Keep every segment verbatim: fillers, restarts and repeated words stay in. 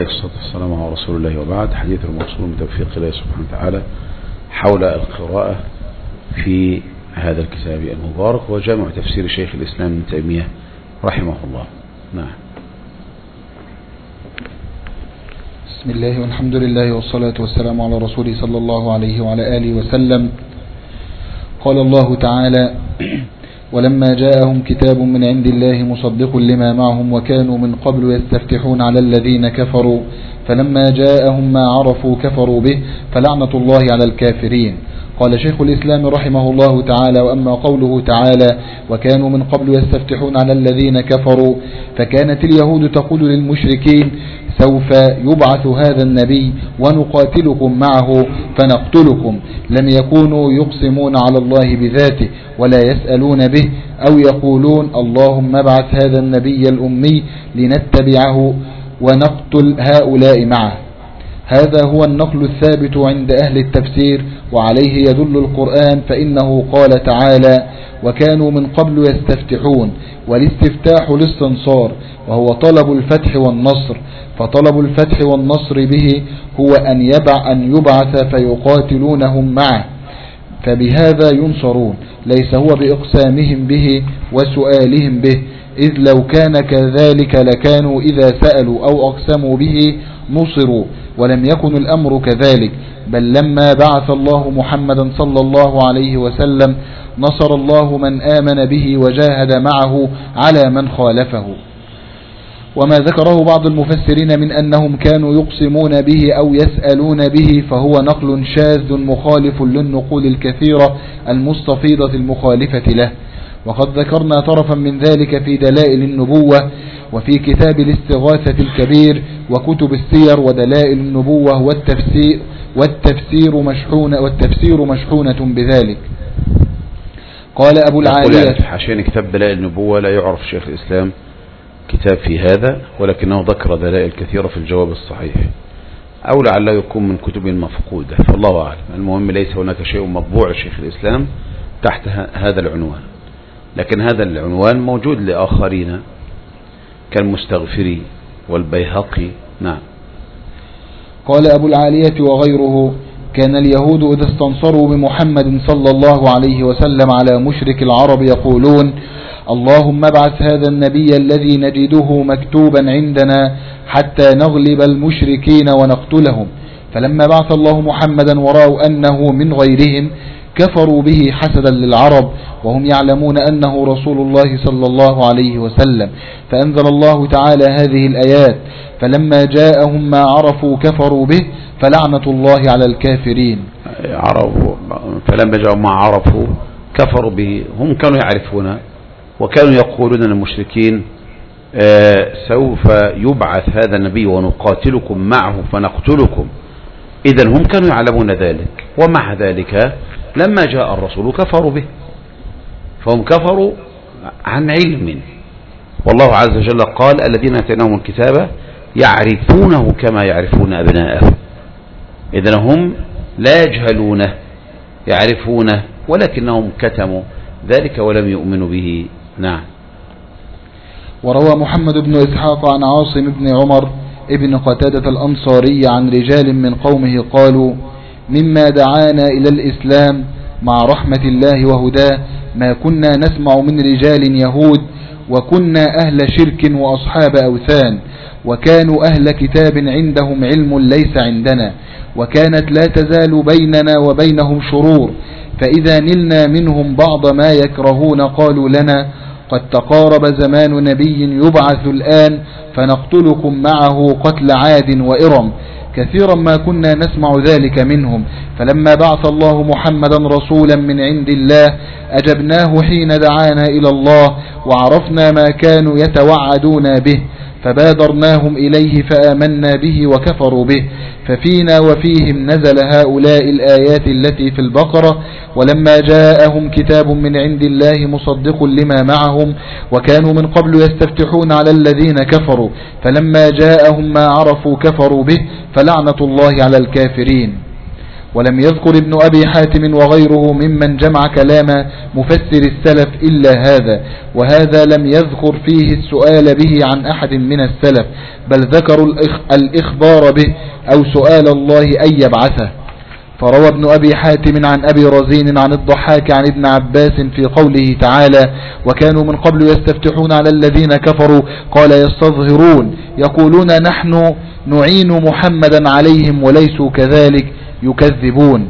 الصلاة والسلام على رسول الله وبعد. حديث الموصول من توفيق الله سبحانه وتعالى حول القراءة في هذا الكتاب المبارك وجامع تفسير شيخ الإسلام ابن تيمية رحمه الله. نعم. بسم الله والحمد لله والصلاة والسلام على رسوله صلى الله عليه وعلى آله وسلم. قال الله تعالى: ولما جاءهم كتاب من عند الله مصدق لما معهم وكانوا من قبل يستفتحون على الذين كفروا فلما جاءهم ما عرفوا كفروا به فلعنة الله على الكافرين. قال شيخ الإسلام رحمه الله تعالى: وأما قوله تعالى وكانوا من قبل يستفتحون على الذين كفروا فكانت اليهود تقول للمشركين سوف يبعث هذا النبي ونقاتلكم معه فنقتلكم، لم يكونوا يقسمون على الله بذاته ولا يسألون به أو يقولون اللهم ابعث هذا النبي الأمي لنتبعه ونقتل هؤلاء معه. هذا هو النقل الثابت عند أهل التفسير وعليه يدل القرآن، فإنه قال تعالى وكانوا من قبل يستفتحون، والاستفتاح الاستنصار وهو طلب الفتح والنصر، فطلب الفتح والنصر به هو أن يبع أن يبعث فيقاتلونهم معه، فبهذا ينصرون، ليس هو بإقسامهم به وسؤالهم به، إذ لو كان كذلك لكانوا إذا سألوا أو أقسموا به نصروا، ولم يكن الأمر كذلك، بل لما بعث الله محمدا صلى الله عليه وسلم نصر الله من آمن به وجاهد معه على من خالفه. وما ذكره بعض المفسرين من أنهم كانوا يقسمون به أو يسألون به فهو نقل شاذ مخالف للنقول الكثيرة المستفيضة المخالفة له، وقد ذكرنا طرفا من ذلك في دلائل النبوة وفي كتاب الاستغاثة الكبير وكتب السير ودلائل النبوة والتفسير والتفسير مشحونة والتفسير مشحونة بذلك. قال أبو العالية عشان كتاب دلائل النبوة لا يعرف شيخ الإسلام كتاب في هذا، ولكنه ذكر دلائل كثيرة في الجواب الصحيح، أو لعله يكون من كتب مفقودة، فالله أعلم. المهم ليس هناك شيء مطبوع شيخ الإسلام تحت هذا العنوان، لكن هذا العنوان موجود لآخرين كالمستغفري والبيهقي. نعم. قال أبو العالية وغيره: كان اليهود إذا استنصروا بمحمد صلى الله عليه وسلم على مشرك العرب يقولون اللهم ابعث هذا النبي الذي نجده مكتوبا عندنا حتى نغلب المشركين ونقتلهم، فلما بعث الله محمدا ورأوا أنه من غيرهم كفروا به حسدا للعرب وهم يعلمون أنه رسول الله صلى الله عليه وسلم، فأنزل الله تعالى هذه الآيات: فلما جاءهم ما عرفوا كفروا به فلعنة الله على الكافرين. عرفوا فلما جاءهم ما عرفوا كفروا به، هم كانوا يعرفون وكانوا يقولون للمشركين آه سوف يبعث هذا النبي ونقاتلكم معه فنقتلكم، إذن هم كانوا يعلمون ذلك، ومع ذلك لما جاء الرسول كفروا به، فهم كفروا عن علم، والله عز وجل قال الذين آتيناهم الكتاب يعرفونه كما يعرفون أبناءهم، إذن هم لا يجهلونه يعرفونه ولكنهم كتموا ذلك ولم يؤمنوا به. نعم. وروى محمد بن إسحاق عن عاصم بن عمر ابن قتادة الأنصاري عن رجال من قومه قالوا مما دعانا إلى الإسلام مع رحمة الله وهداه ما كنا نسمع من رجال يهود وكنا أهل شرك وأصحاب أوثان، وكانوا أهل كتاب عندهم علم ليس عندنا، وكانت لا تزال بيننا وبينهم شرور، فإذا نلنا منهم بعض ما يكرهون قالوا لنا قد تقارب زمان نبي يبعث الآن فنقتلكم معه قتل عاد وإرم، كثيرا ما كنا نسمع ذلك منهم، فلما بعث الله محمدا رسولا من عند الله أجبناه حين دعانا إلى الله وعرفنا ما كانوا يتوعدون به فبادرناهم إليه فآمنا به وكفروا به، ففينا وفيهم نزل هؤلاء الآيات التي في البقرة: ولما جاءهم كتاب من عند الله مصدق لما معهم وكانوا من قبل يستفتحون على الذين كفروا فلما جاءهم ما عرفوا كفروا به فلعنة الله على الكافرين. ولم يذكر ابن أبي حاتم وغيره ممن جمع كلام مفسر السلف إلا هذا، وهذا لم يذكر فيه السؤال به عن أحد من السلف، بل ذكروا الإخبار به أو سؤال الله أن يبعثه. فروى ابن أبي حاتم عن أبي رزين عن الضحاك عن ابن عباس في قوله تعالى: وكانوا من قبل يستفتحون على الذين كفروا، قال: يستظهرون، يقولون نحن نعين محمدا عليهم وليسوا كذلك، يكذبون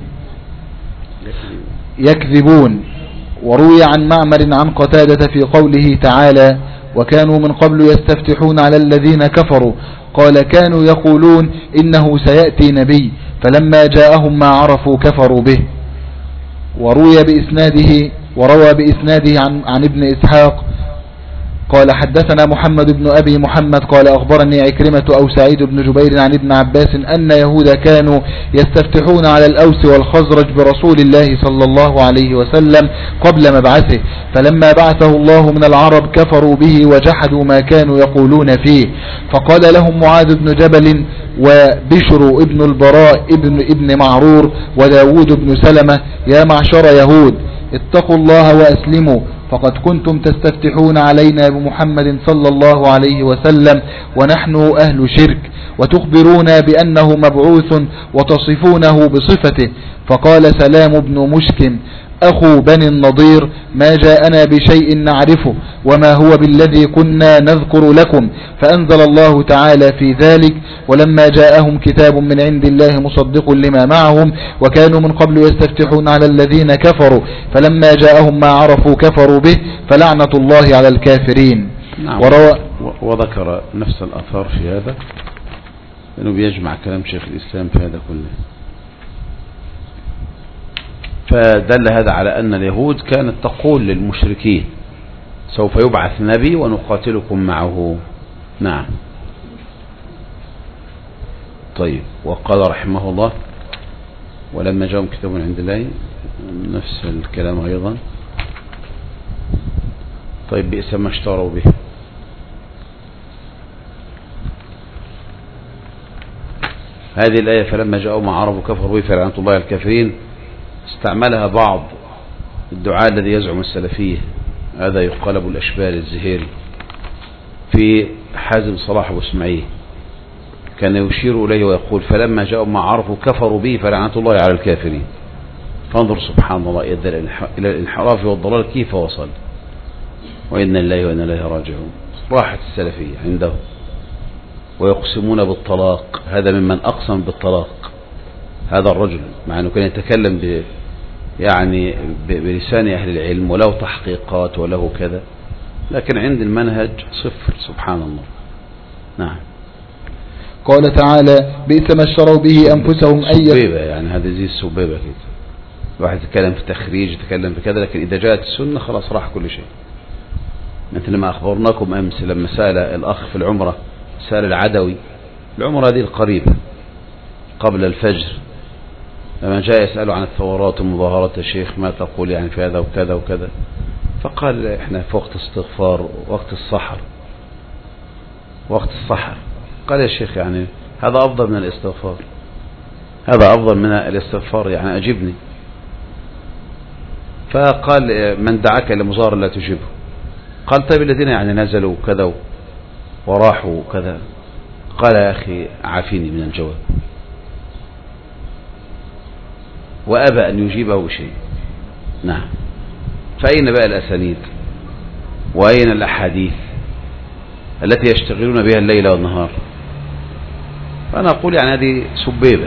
يكذبون. وروي عن معمر عن قتادة في قوله تعالى: وكانوا من قبل يستفتحون على الذين كفروا، قال: كانوا يقولون إنه سيأتي نبي، فلما جاءهم ما عرفوا كفروا به. وروي بإسناده وروى بإسناده عن, عن ابن إسحاق قال: حدثنا محمد بن أبي محمد قال: أخبرني عكرمة أو سعيد بن جبير عن ابن عباس أن يهود كانوا يستفتحون على الأوس والخزرج برسول الله صلى الله عليه وسلم قبل مبعثه، فلما بعثه الله من العرب كفروا به وجحدوا ما كانوا يقولون فيه، فقال لهم معاذ بن جبل وبشر ابن البراء ابن, ابن معرور وداود بن سلمة: يا معشر يهود، اتقوا الله وأسلموا، فقد كنتم تستفتحون علينا بمحمد صلى الله عليه وسلم ونحن أهل شرك، وتخبرونا بأنه مبعوث وتصفونه بصفته. فقال سلام بن مشكم أخو بني النضير: ما جاءنا بشيء نعرفه وما هو بالذي كنا نذكر لكم، فأنزل الله تعالى في ذلك: ولما جاءهم كتاب من عند الله مصدق لما معهم وكانوا من قبل يستفتحون على الذين كفروا، فلما جاءهم ما عرفوا كفروا به، فلعنة الله على الكافرين. نعم. وذكر نفس الأثار في هذا، لأنه بيجمع كلام شيخ الإسلام في هذا كله. فدل هذا على أن اليهود كانت تقول للمشركين: سوف يبعث نبي ونقاتلكم معه. نعم. طيب. وقال رحمه الله: ولما جاءهم كتاب من عند الله، نفس الكلام أيضا. طيب. بئس ما اشتروا به. هذه الآية: فلما جاءوا ما عرفوا كفروا به فلعنة الله على الكافرين، استعملها بعض الدعاء الذي يزعم السلفية، هذا يقال أبو الأشبال الزهيري في حازم صلاح واسماعيل، كان يشير إليه ويقول: فلما جاءوا ما عرفوا كفروا به فلعنة الله على الكافرين. فانظر سبحان الله إلى الانحراف والضلال كيف وصل، وإنا لله وإنا إليه راجعون. راحت السلفية عندهم ويقسمون بالطلاق. هذا ممن أقسم بالطلاق، هذا الرجل، مع أنه كان يتكلم ب يعني بلسان أهل العلم وله تحقيقات وله كذا، لكن عند المنهج صفر. سبحان الله. نعم. قال تعالى: بئس ما اشتروا به أنفسهم أن سبيبة، يعني هذه زي السبيبة كده، واحد يتكلم في تخريج، يتكلم في كذا، لكن إذا جاءت السنة خلاص راح كل شيء. مثل ما أخبرناكم أمس لما سأل الأخ في العمرة، سأل العدوي، العمرة هذه القريبة قبل الفجر، لما جاء يسأله عن الثورات والمظاهرات: يا شيخ ما تقول يعني في هذا وكذا وكذا؟ فقال: احنا في وقت استغفار، وقت السحر، وقت السحر. قال: يا شيخ يعني هذا أفضل من الاستغفار، هذا أفضل من الاستغفار، يعني أجبني. فقال: من دعاك إلى مظاهر لا تجيبه. قال: طيب الذين يعني نزلوا كذا وراحوا كذا. قال: يا أخي عافيني من الجواب. وأبى أن يجيبه شيء. نعم. فأين بقى الأسانيد وأين الأحاديث التي يشتغلون بها الليل والنهار؟ فأنا أقول يعني هذه سبيبة.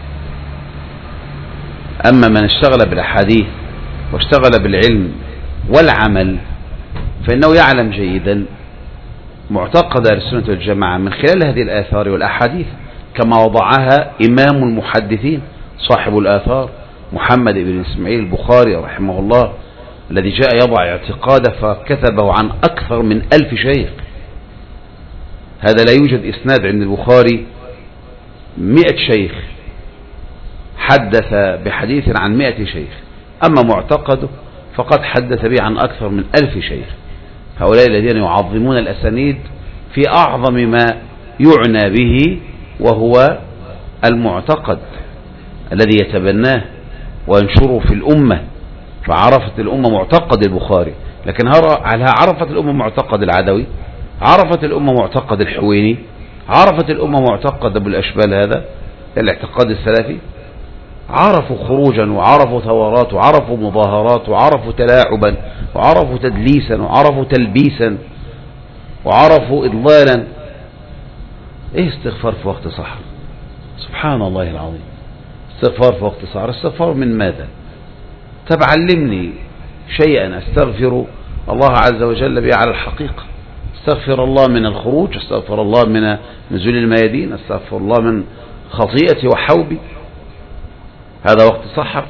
أما من اشتغل بالأحاديث واشتغل بالعلم والعمل فإنه يعلم جيدا معتقد أهل السنة والجماعة من خلال هذه الآثار والأحاديث كما وضعها إمام المحدثين صاحب الآثار محمد بن إسماعيل البخاري رحمه الله، الذي جاء يضع اعتقاده فكتبه عن أكثر من ألف شيخ. هذا لا يوجد إسناد عند البخاري مئة شيخ حدث بحديث عن مئة شيخ، أما معتقده فقد حدث به عن أكثر من ألف شيخ. هؤلاء الذين يعظمون الأسانيد في أعظم ما يعنى به وهو المعتقد الذي يتبناه وينشره في الأمة، فعرفت الأمة معتقد البخاري. لكن هل عرفت الأمة معتقد العدوي؟ عرفت الأمة معتقد الحويني؟ عرفت الأمة معتقد أبو الأشبال هذا الاعتقاد السلفي؟ عرفوا خروجا وعرفوا ثورات وعرفوا مظاهرات وعرفوا تلاعبا وعرفوا تدليسا وعرفوا تلبيسا وعرفوا إضلالا. ايه استغفار في وقت سحر؟ سبحان الله العظيم. استغفار في وقت سحر، استغفار من ماذا؟ طب علمني شيئا استغفر الله عز وجل به على الحقيقة. استغفر الله من الخروج، استغفر الله من نزول الميادين، استغفر الله من خطيئتي وحوبي. هذا وقت سحر؟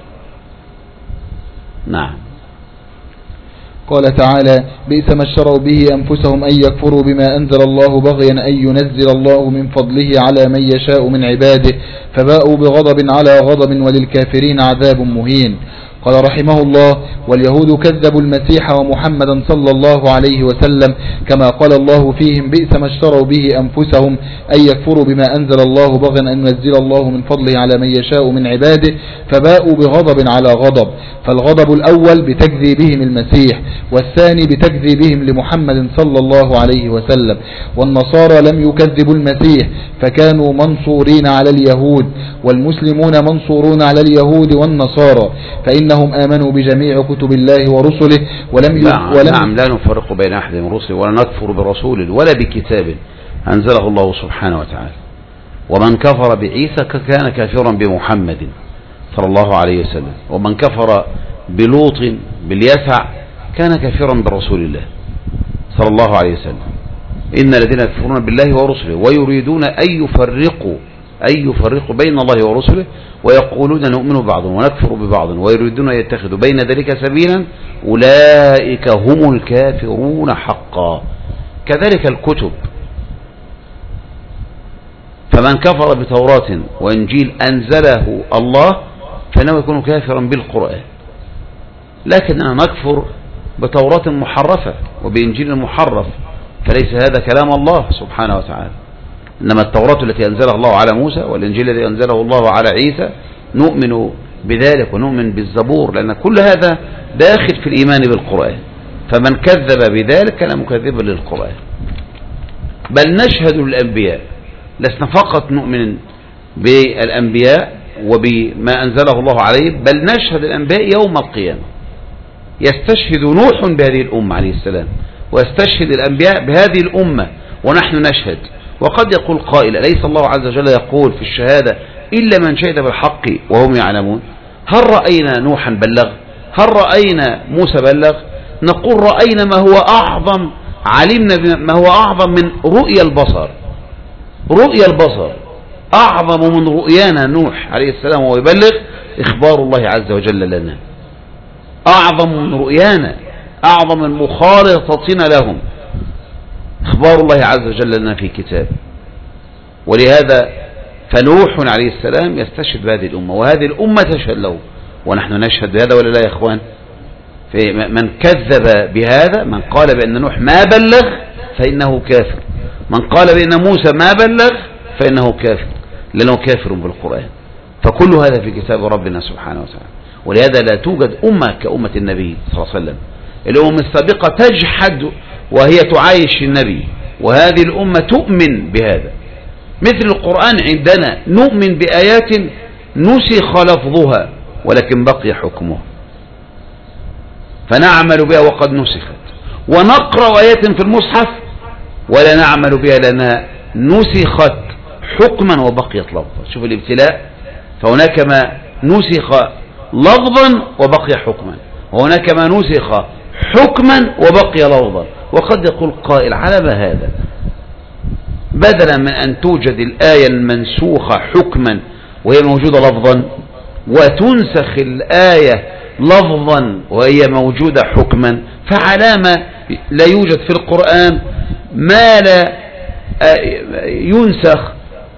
نعم. قال تعالى: بئس ما اشتروا به أنفسهم أن يكفروا بما أنزل الله بغيا أن ينزل الله من فضله على من يشاء من عباده فباءوا بغضب على غضب وللكافرين عذاب مهين. قال رحمه الله: واليهود كذبوا المسيح ومحمدا صلى الله عليه وسلم كما قال الله فيهم: بئس ما اشتروا به أنفسهم أن يكفروا بما أنزل الله بغيا أن ينزل الله من فضله على من يشاء من عباده فباءوا بغضب على غضب. فالغضب الأول بتكذيبهم المسيح، والثاني بتكذيبهم لمحمد صلى الله عليه وسلم. والنصارى لم يكذبوا المسيح فكانوا منصورين على اليهود، والمسلمون منصورون على اليهود والنصارى، فإنهم آمنوا بجميع كتب الله ورسله ولم نعم, ولم نعم لا نفرق بين أحد من رسله ولا نكفر برسول ولا بكتاب أنزله الله سبحانه وتعالى. ومن كفر بعيسى كان كافرا بمحمد صلى الله عليه وسلم، ومن كفر بلوط باليسع كان كافرا برسول الله صلى الله عليه وسلم. إن الذين يكفرون بالله ورسله ويريدون أن يفرقوا أن يفرقوا بين الله ورسله ويقولون نؤمن ببعض ونكفر ببعض ويريدون أن يتخذوا بين ذلك سبيلا أولئك هم الكافرون حقا. كذلك الكتب، فمن كفر بتوراة وإنجيل أنزله الله فإنه يكون كافرا بالقرآن. لكننا نكفر بتوراة محرفة وبإنجيل محرف، فليس هذا كلام الله سبحانه وتعالى. إنما التوراة التي أنزلها الله على موسى والإنجيل الذي أنزله الله على عيسى نؤمن بذلك ونؤمن بالزبور، لأن كل هذا داخل في الإيمان بالقرآن. فمن كذب بذلك كان مكذبا للقرآن. بل نشهد للأنبياء، لسنا فقط نؤمن بالأنبياء وبما أنزله الله عليه، بل نشهد الأنبياء يوم القيامة. يستشهد نوح بهذه الأمة عليه السلام، ويستشهد الأنبياء بهذه الأمة، ونحن نشهد. وقد يقول قائل: أليس الله عز وجل يقول في الشهادة: إلا من شهد بالحق وهم يعلمون؟ هل رأينا نوحا بلغ؟ هل رأينا موسى بلغ؟ نقول رأينا ما هو أعظم، علمنا ما هو أعظم من رؤيا البصر. رؤيا البصر أعظم من رؤيانا نوح عليه السلام وهو يبلغ إخبار الله عز وجل لنا. أعظم من رؤيانا، أعظم من مخالطتنا لهم إخبار الله عز وجل لنا في كتاب. ولهذا فنوح عليه السلام يستشهد بهذه الأمة، وهذه الأمة تشهد له، ونحن نشهد بهذا ولا لا يا إخوان؟ في من كذب بهذا، من قال بأن نوح ما بلغ فإنه كافر، من قال بأن موسى ما بلغ فإنه كافر، لأنه كافر بالقرآن. فكل هذا في كتاب ربنا سبحانه وتعالى. ولهذا لا توجد أمة كأمة النبي صلى الله عليه وسلم. الأمم السابقة تجحد وهي تعايش النبي، وهذه الأمة تؤمن بهذا. مثل القرآن عندنا نؤمن بآيات نسخ لفظها ولكن بقي حكمه، فنعمل بها وقد نسخت، ونقرأ آيات في المصحف ولا نعمل بها لأنها نسخت حكما وبقيت لفظا. شوف الابتلاء، فهناك ما نسخ لفظا وبقي حكما، وهناك ما نسخ حكما وبقي لفظا. وقد يقول قائل: على ما هذا؟ بدلا من أن توجد الآية المنسوخة حكما وهي موجودة لفظا، وتنسخ الآية لفظا وهي موجودة حكما، فعلامة لا يوجد في القرآن ما لا ينسخ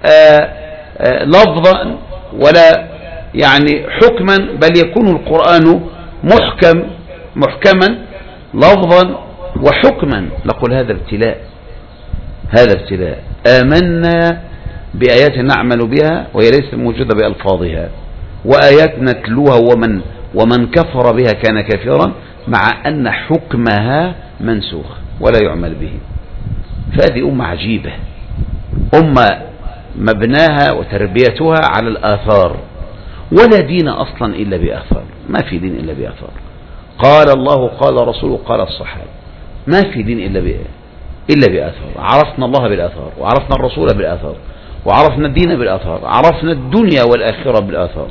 لفظا ولا يعني حكما، بل يكون القرآن محكم محكما لفظا وحكما. نقول هذا ابتلاء، هذا ابتلاء. آمنا بآيات نعمل بها وهي ليست موجودة بألفاظها، وآيات نتلوها ومن ومن كفر بها كان كافرا، مع أن حكمها منسوخ ولا يعمل به. فهذه أمة عجيبة، أمة مبناها وتربيتها على الآثار، ولا دين أصلا إلا بآثار، ما في دين إلا بآثار. قال الله قال رسوله قال الصحابة، ما في دين إلا إلا بآثار. عرفنا الله بالآثار، وعرفنا الرسول بالآثار، وعرفنا الدين بالآثار، عرفنا الدنيا والآخرة بالآثار،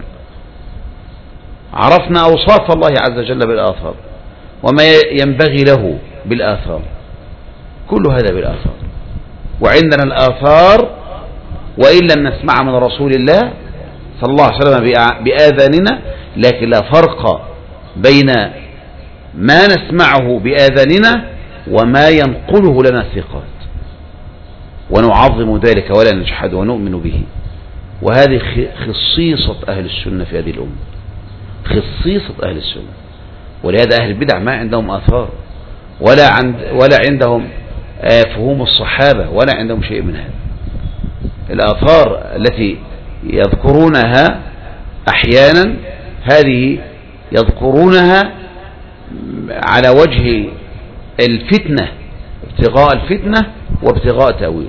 عرفنا أوصاف الله عز وجل بالآثار وما ينبغي له بالآثار، كل هذا بالآثار. وعندنا الآثار وإن لم نسمع من رسول الله صلى الله عليه وسلم بآذاننا، لكن لا فرق بين ما نسمعه بآذاننا وما ينقله لنا الثقات، ونعظم ذلك ولا نجحد ونؤمن به. وهذه خصيصة أهل السنة في هذه الأمة، خصيصة أهل السنة. ولهذا أهل البدع ما عندهم آثار، ولا عند ولا عندهم فهوم الصحابة، ولا عندهم شيء من هذا. الآثار التي يذكرونها أحيانا هذه يذكرونها على وجه الفتنة، ابتغاء الفتنة وابتغاء تأويل،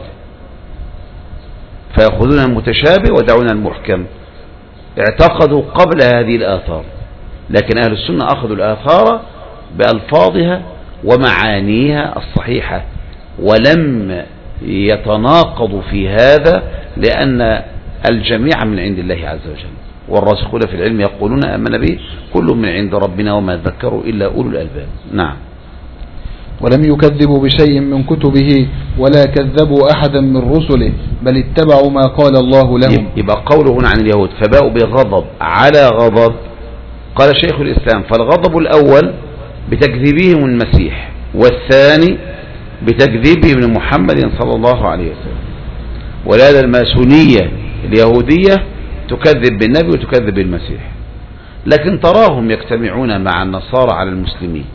فيأخذون المتشابه ودعون المحكم. اعتقدوا قبل هذه الآثار، لكن أهل السنة أخذوا الآثار بألفاظها ومعانيها الصحيحة، ولم يتناقضوا في هذا، لأن الجميع من عند الله عز وجل. والراسخون في العلم يقولون آمنا به كل من عند ربنا وما ذكروا إلا أولو الألباب. نعم. ولم يكذبوا بشيء من كتبه ولا كذبوا أحدا من رسله، بل اتبعوا ما قال الله لهم. يبقى قوله هنا عن اليهود فباءوا بغضب على غضب. قال شيخ الإسلام فالغضب الأول بتكذيبهم المسيح، والثاني بتكذيبهم لمحمد صلى الله عليه وسلم. ولهذا الماسونية اليهودية تكذب بالنبي وتكذب بالمسيح، لكن تراهم يجتمعون مع النصارى على المسلمين،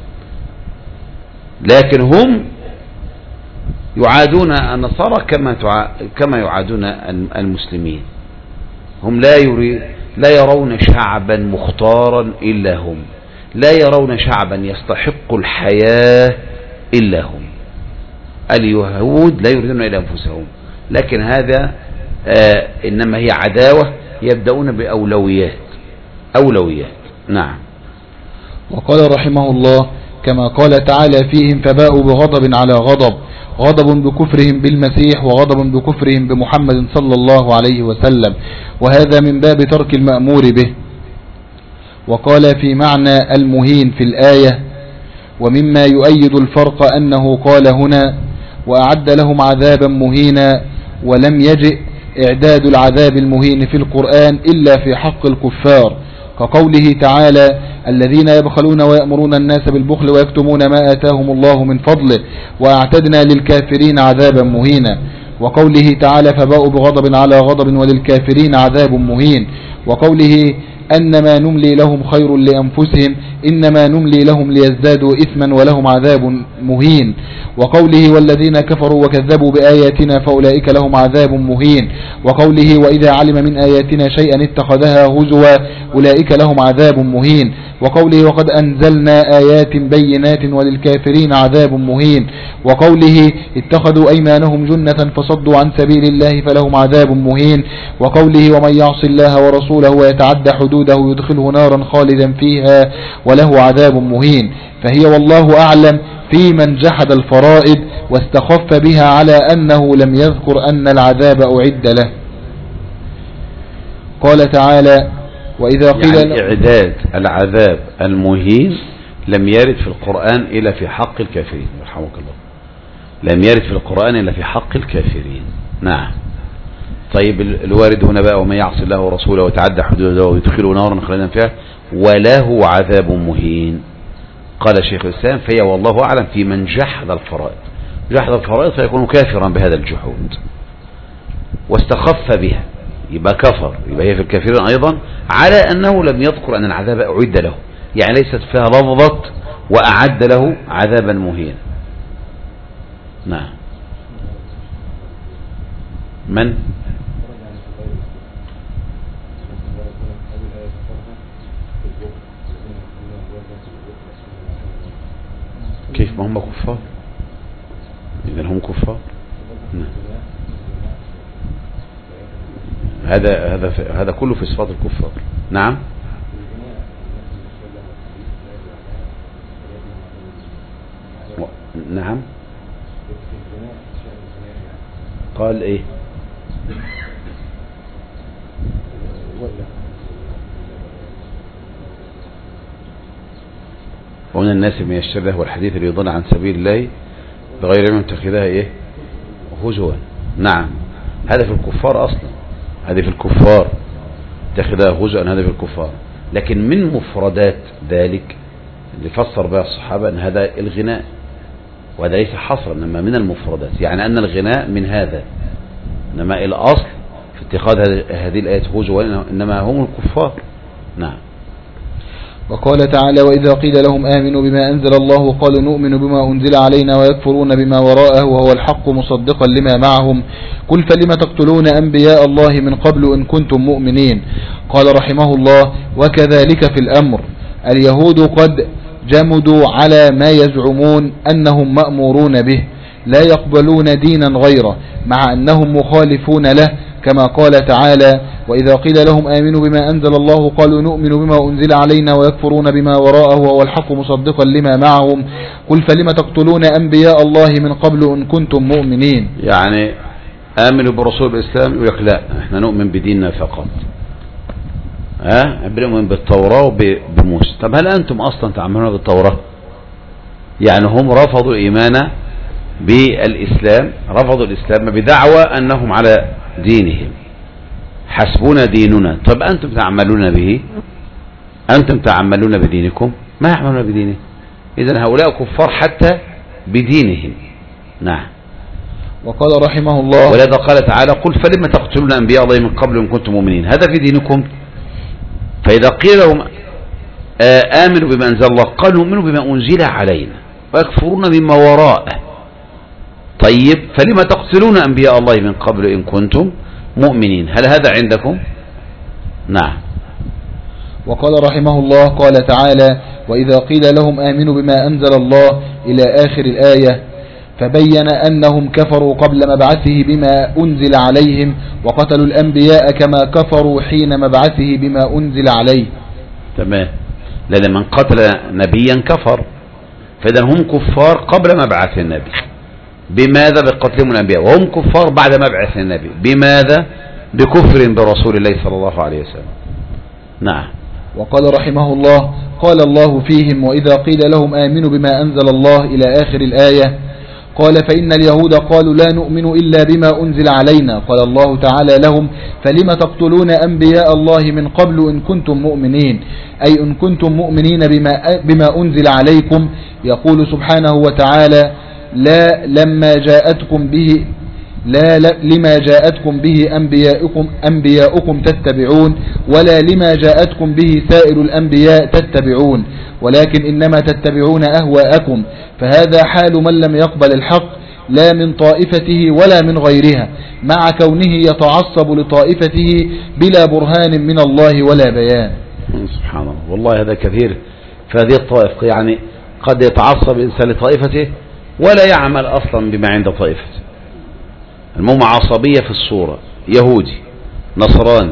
لكن هم يعادون النصارى كما كما يعادون المسلمين. هم لا يريد لا يرون شعبا مختارا إلا هم، لا يرون شعبا يستحق الحياة إلا هم. اليهود لا يريدون إلا أنفسهم، لكن هذا آه إنما هي عداوة، يبدأون بأولويات أولويات. نعم. وقال رحمه الله كما قال تعالى فيهم فباءوا بغضب على غضب، غضب بكفرهم بالمسيح وغضب بكفرهم بمحمد صلى الله عليه وسلم، وهذا من باب ترك المأمور به. وقال في معنى المهين في الآية ومما يؤيد الفرق أنه قال هنا وأعد لهم عذابا مهينا، ولم يجئ إعداد العذاب المهين في القرآن إلا في حق الكفار، كقوله تعالى الذين يبخلون ويأمرون الناس بالبخل ويكتمون ما آتاهم الله من فضله وأعتدنا للكافرين عذابا مهينا. وقوله تعالى فباءوا بغضب على غضب وللكافرين عذاب مهين. وقوله أنما نملي لهم خير لأنفسهم إنما نملي لهم ليزدادوا إثما ولهم عذاب مهين. وقوله والذين كفروا وكذبوا بآياتنا فأولئك لهم عذاب مهين. وقوله وإذا علم من آياتنا شيئا اتخذها هزوا أولئك لهم عذاب مهين. وقوله وقد أنزلنا آيات بينات وللكافرين عذاب مهين. وقوله اتخذوا أيمانهم جنة فصدوا عن سبيل الله فلهم عذاب مهين. وقوله ومن يعص الله ورسوله ويتعدى حدوده يدخله نارا خالدا فيها وله عذاب مهين. فهي والله أعلم في من جحد الفرائض واستخف بها على أنه لم يذكر أن العذاب أعد له. قال تعالى وإذا قيل يعني إعداد العذاب المهين لم يرد في القرآن إلا في حق الكافرين، رحمك الله، لم يرد في القرآن إلا في حق الكافرين. نعم. طيب الوارد هنا بقى ومن يعص الله ورسوله وتعدى حدوده ويدخله نارا خالدا فيها وله عذاب مهين. قال شيخ الإسلام فهي والله أعلم في من جحد الفرائض، جحد الفرائض فيكون كافرا بهذا الجحود واستخف بها، يبقى كفر، يبقى هي في الكافرين أيضا، على أنه لم يذكر أن العذاب أعد له، يعني ليست فيها لفظة وأعد له عذابا مهينا. نعم. من ما هم كفار، إذن هم كفار. نعم. هذا هذا هذا كله في صفات الكفار. نعم. نعم. قال ايه؟ ومن الناس من يشتري له والحديث ليضل عن سبيل الله بغير علم يتخذها ايه؟ هزوا. نعم، هذا في الكفار اصلا، هذه في الكفار اتخذها هزوا، هذا في الكفار. لكن من مفردات ذلك اللي فسر بها الصحابة ان هذا الغناء، وهذا ليس حصرا انما من المفردات، يعني ان الغناء من هذا، انما الاصل في اتخاذ هذه الايات هزوا انما هم الكفار. نعم. وقال تعالى: وإذا قيل لهم آمنوا بما أنزل الله قالوا نؤمن بما أنزل علينا ويكفرون بما وراءه وهو الحق مصدقا لما معهم قل فلم تقتلون أنبياء الله من قبل إن كنتم مؤمنين. قال رحمه الله: وكذلك في الأمر، اليهود قد جمدوا على ما يزعمون أنهم مأمورون به، لا يقبلون دينا غيره مع أنهم مخالفون له، كما قال تعالى: وإذا قيل لهم آمنوا بما أنزل الله قالوا نؤمن بما أنزل علينا ويكفرون بما وراءه وهو الحق مصدقا لما معهم قل فلم تقتلون أنبياء الله من قبل إن كنتم مؤمنين. يعني آمنوا برسول الإسلام يقول لك لا، احنا نؤمن بديننا فقط، ها بنؤمن بالتوراة وبموسى. طب هل أنتم أصلا تعملون بالتوراة؟ يعني هم رفضوا الإيمان بالإسلام، رفضوا الإسلام بدعوى أنهم على دينهم، حسبنا ديننا. طب أنتم تعملون به؟ أنتم تعملون بدينكم؟ ما يعملون بدينهم. إذن هؤلاء كفار حتى بدينهم. نعم. وقال رحمه الله: ولذا قال تعالى: قل فلم تقتلون أنبياء الله من قبل إن كنتم مؤمنين. هذا في دينكم. فإذا قيل لهم آمنوا بما أنزل الله قالوا نؤمن بما أنزل علينا ويكفرون بما وراءه. طيب فلم تقتلون أنبياء الله من قبل إن كنتم مؤمنين، هل هذا عندكم؟ نعم. وقال رحمه الله: قال تعالى: وإذا قيل لهم آمنوا بما أنزل الله إلى آخر الآية، فبين أنهم كفروا قبل مبعثه بما أنزل عليهم وقتلوا الأنبياء كما كفروا حين مبعثه بما أنزل عليه. تمام، لأن من قتل نبيا كفر، فإذا هم كفار قبل مبعث النبي. بماذا؟ بقتلهم الأنبياء. وهم كفار بعد مبعث النبي. بماذا؟ بكفر برسول الله صلى الله عليه وسلم. نعم. وقال رحمه الله: قال الله فيهم: وإذا قيل لهم آمنوا بما أنزل الله إلى آخر الآية، قال: فإن اليهود قالوا لا نؤمن إلا بما أنزل علينا. قال الله تعالى لهم: فلم تقتلون أنبياء الله من قبل إن كنتم مؤمنين، أي إن كنتم مؤمنين بما, بما أنزل عليكم. يقول سبحانه وتعالى: لا لما جاءتكم به لا لما جاءتكم به أنبياؤكم, أنبياؤكم تتبعون، ولا لما جاءتكم به سائر الأنبياء تتبعون، ولكن إنما تتبعون أهواءكم. فهذا حال من لم يقبل الحق لا من طائفته ولا من غيرها، مع كونه يتعصب لطائفته بلا برهان من الله ولا بيان. سبحان الله، والله هذا كثير في هذه الطائفة. يعني قد يتعصب الإنسان لطائفته ولا يعمل أصلا بما عند طائفته. المهم عصبية في الصورة، يهودي نصراني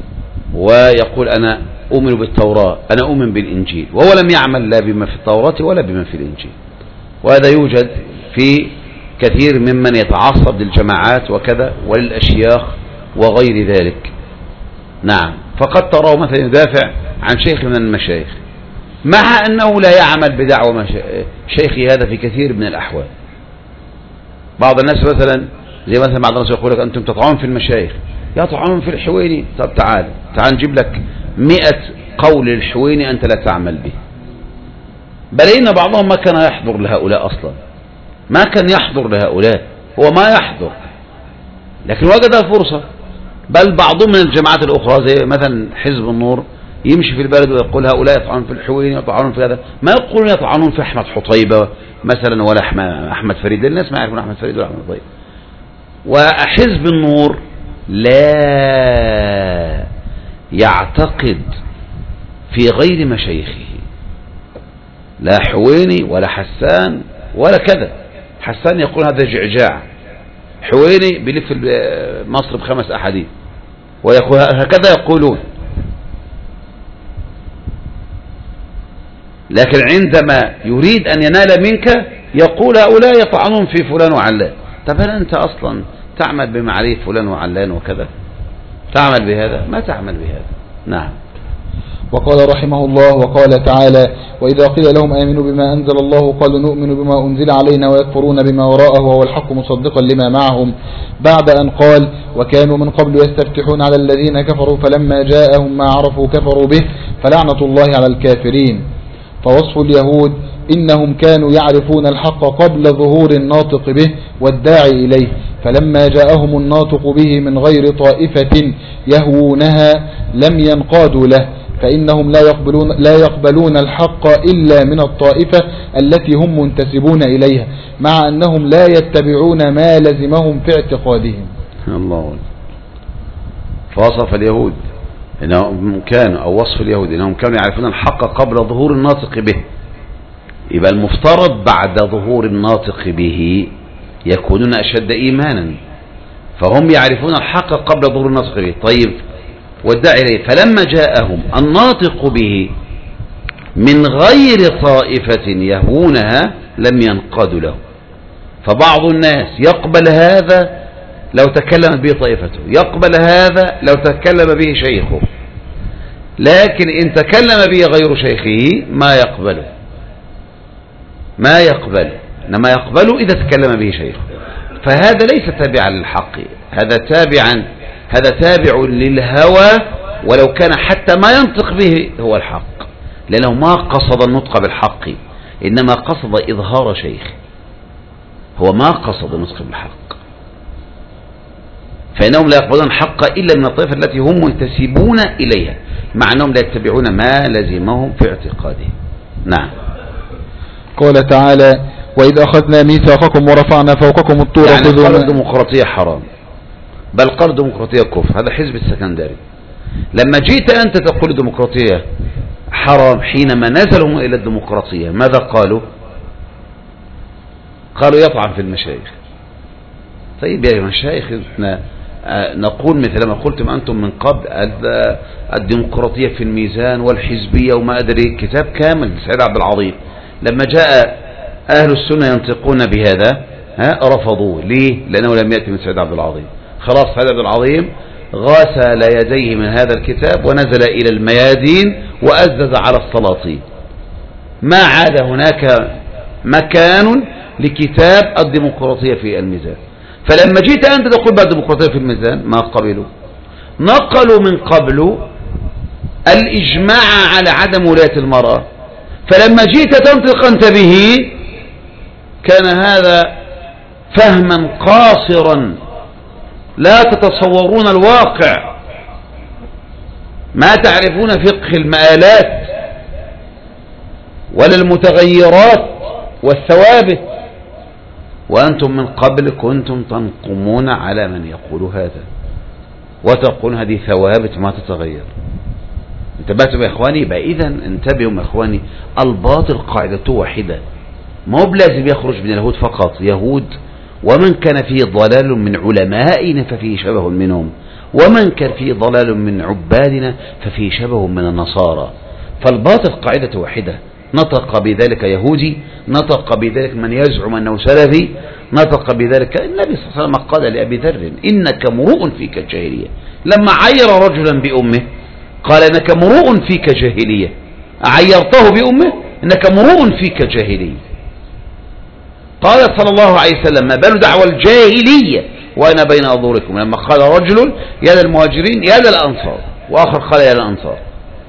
ويقول أنا أؤمن بالتوراة، أنا أؤمن بالإنجيل، وهو لم يعمل لا بما في التوراة ولا بما في الإنجيل. وهذا يوجد في كثير ممن يتعصب للجماعات وكذا وللأشياخ وغير ذلك. نعم. فقد تراه مثلا يدافع عن شيخ من المشايخ مع أنه لا يعمل بدعوة شيخي هذا في كثير من الأحوال. بعض الناس مثلا زي مثلا بعض الناس يقول لك أنتم تطعنون في المشايخ، يطعنون في الحويني. طب تعال تعال نجيب لك مئة قول الحويني أنت لا تعمل به. بل إن بعضهم ما كان يحضر لهؤلاء أصلا، ما كان يحضر لهؤلاء، هو ما يحضر لكن وجد فرصة. بل بعضهم من الجماعات الأخرى زي مثلا حزب النور يمشي في البلد ويقول هؤلاء يطعنون في الحويني يطعنون في هذا، ما يقولون يطعنون في أحمد حطيبة مثلا ولا أحمد فريد. الناس ما يعرفون أحمد فريد ولا أحمد حطيبة. وحزب النور لا يعتقد في غير مشايخه، لا حويني ولا حسان ولا كذا. حسان يقول هذا جعجاع، حويني بيلف مصر بخمس أحاديث، ويقول هكذا يقولون. لكن عندما يريد أن ينال منك يقول هؤلاء يطعنون في فلان وعلان. طب هل أنت أصلا تعمل بمعرفة فلان وعلان وكذا؟ تعمل بهذا؟ ما تعمل بهذا. نعم. وقال رحمه الله وقال تعالى: وإذا قيل لهم آمنوا بما أنزل الله قالوا نؤمن بما أنزل علينا ويكفرون بما وراءه وهو الحق مصدقا لما معهم، بعد أن قال: وكانوا من قبل يستفتحون على الذين كفروا فلما جاءهم ما عرفوا كفروا به فلعنة الله على الكافرين. فوصف اليهود: إنهم كانوا يعرفون الحق قبل ظهور الناطق به والداعي إليه، فلما جاءهم الناطق به من غير طائفة يهوونها لم ينقادوا له، فإنهم لا يقبلون, لا يقبلون الحق إلا من الطائفة التي هم منتسبون إليها، مع أنهم لا يتبعون ما لزمهم في اعتقادهم. الله. فوصف اليهود إنهم كانوا، أو وصف اليهود إنهم كانوا يعرفون الحق قبل ظهور الناطق به. يبقى المفترض بعد ظهور الناطق به يكونون أشد إيمانا، فهم يعرفون الحق قبل ظهور الناطق به. طيب، والداعي إليه فلما جاءهم الناطق به من غير طائفة يهوونها لم ينقادوا له. فبعض الناس يقبل هذا لو تكلمت به طائفته، يقبل هذا لو تكلم به شيخه، لكن إن تكلم به غير شيخه ما يقبله، ما يقبل، إنما يقبل إذا تكلم به شيخه. فهذا ليس تابعا للحق، هذا تابعا هذا تابع للهوى، ولو كان حتى ما ينطق به هو الحق، لأنه ما قصد النطق بالحق، إنما قصد إظهار شيخ، هو ما قصد النطق بالحق. فإنهم لا يقبلون الحق إلا من الطائفة التي هم منتسبون إليها، مع أنهم لا يتبعون ما لزمهم في اعتقادهم. نعم. قال تعالى: وإذ أخذنا ميثاقكم ورفعنا فوقكم الطور. يعني قال الديمقراطية حرام، بل قال الديمقراطية كفر، هذا حزب السكندري. لما جئت أنت تقول الديمقراطية حرام، حينما نزلوا إلى الديمقراطية ماذا قالوا؟ قالوا يطعن في المشايخ. طيب يا مشايخ، نقول مثل ما قلتم أنتم من قبل الديمقراطية في الميزان والحزبية وما أدري، كتاب كامل لسعيد عبد العظيم. لما جاء أهل السنة ينطقون بهذا ها رفضوه. ليه؟ لأنه لم يأتي من سعيد عبد العظيم. خلاص سعيد عبد العظيم غسل يديه من هذا الكتاب ونزل إلى الميادين وأزز على السلاطين، ما عاد هناك مكان لكتاب الديمقراطية في الميزان. فلما جيت أنت تقول بقى الديمقراطية في الميزان ما قبلوا، نقلوا من قبل الإجماع على عدم ولاية المرأة، فلما جيت تنطق أنت به كان هذا فهما قاصرا، لا تتصورون الواقع، ما تعرفون فقه المآلات ولا المتغيرات والثوابت، وأنتم من قبل كنتم تنقمون على من يقول هذا وتقول هذه ثوابت ما تتغير. انتبهتم يا إخواني؟ يبقى إذن انتبهوا يا إخواني، الباطل قاعدته واحدة، ما هو بلازم يخرج من اليهود فقط، يهود ومن كان فيه ضلال من علمائنا ففيه شبه منهم، ومن كان فيه ضلال من عبادنا ففيه شبه من النصارى. فالباطل قاعدة واحدة، نطق بذلك يهودي، نطق بذلك من يزعم أنه سلفي، نطق بذلك النبي صلى الله عليه وسلم قال لأبي ذر: إنك مروء فيك الجاهلية. لما عير رجلا بأمه قال: إنك مروء فيك جاهلية. عيرته بأمه إنك مروء فيك جاهلية. قال صلى الله عليه وسلم: ما بال دعوى الجاهلية وأنا بين أظهركم، لما قال رجل يا للمهاجرين يا للأنصار، وآخر قال يا للأنصار،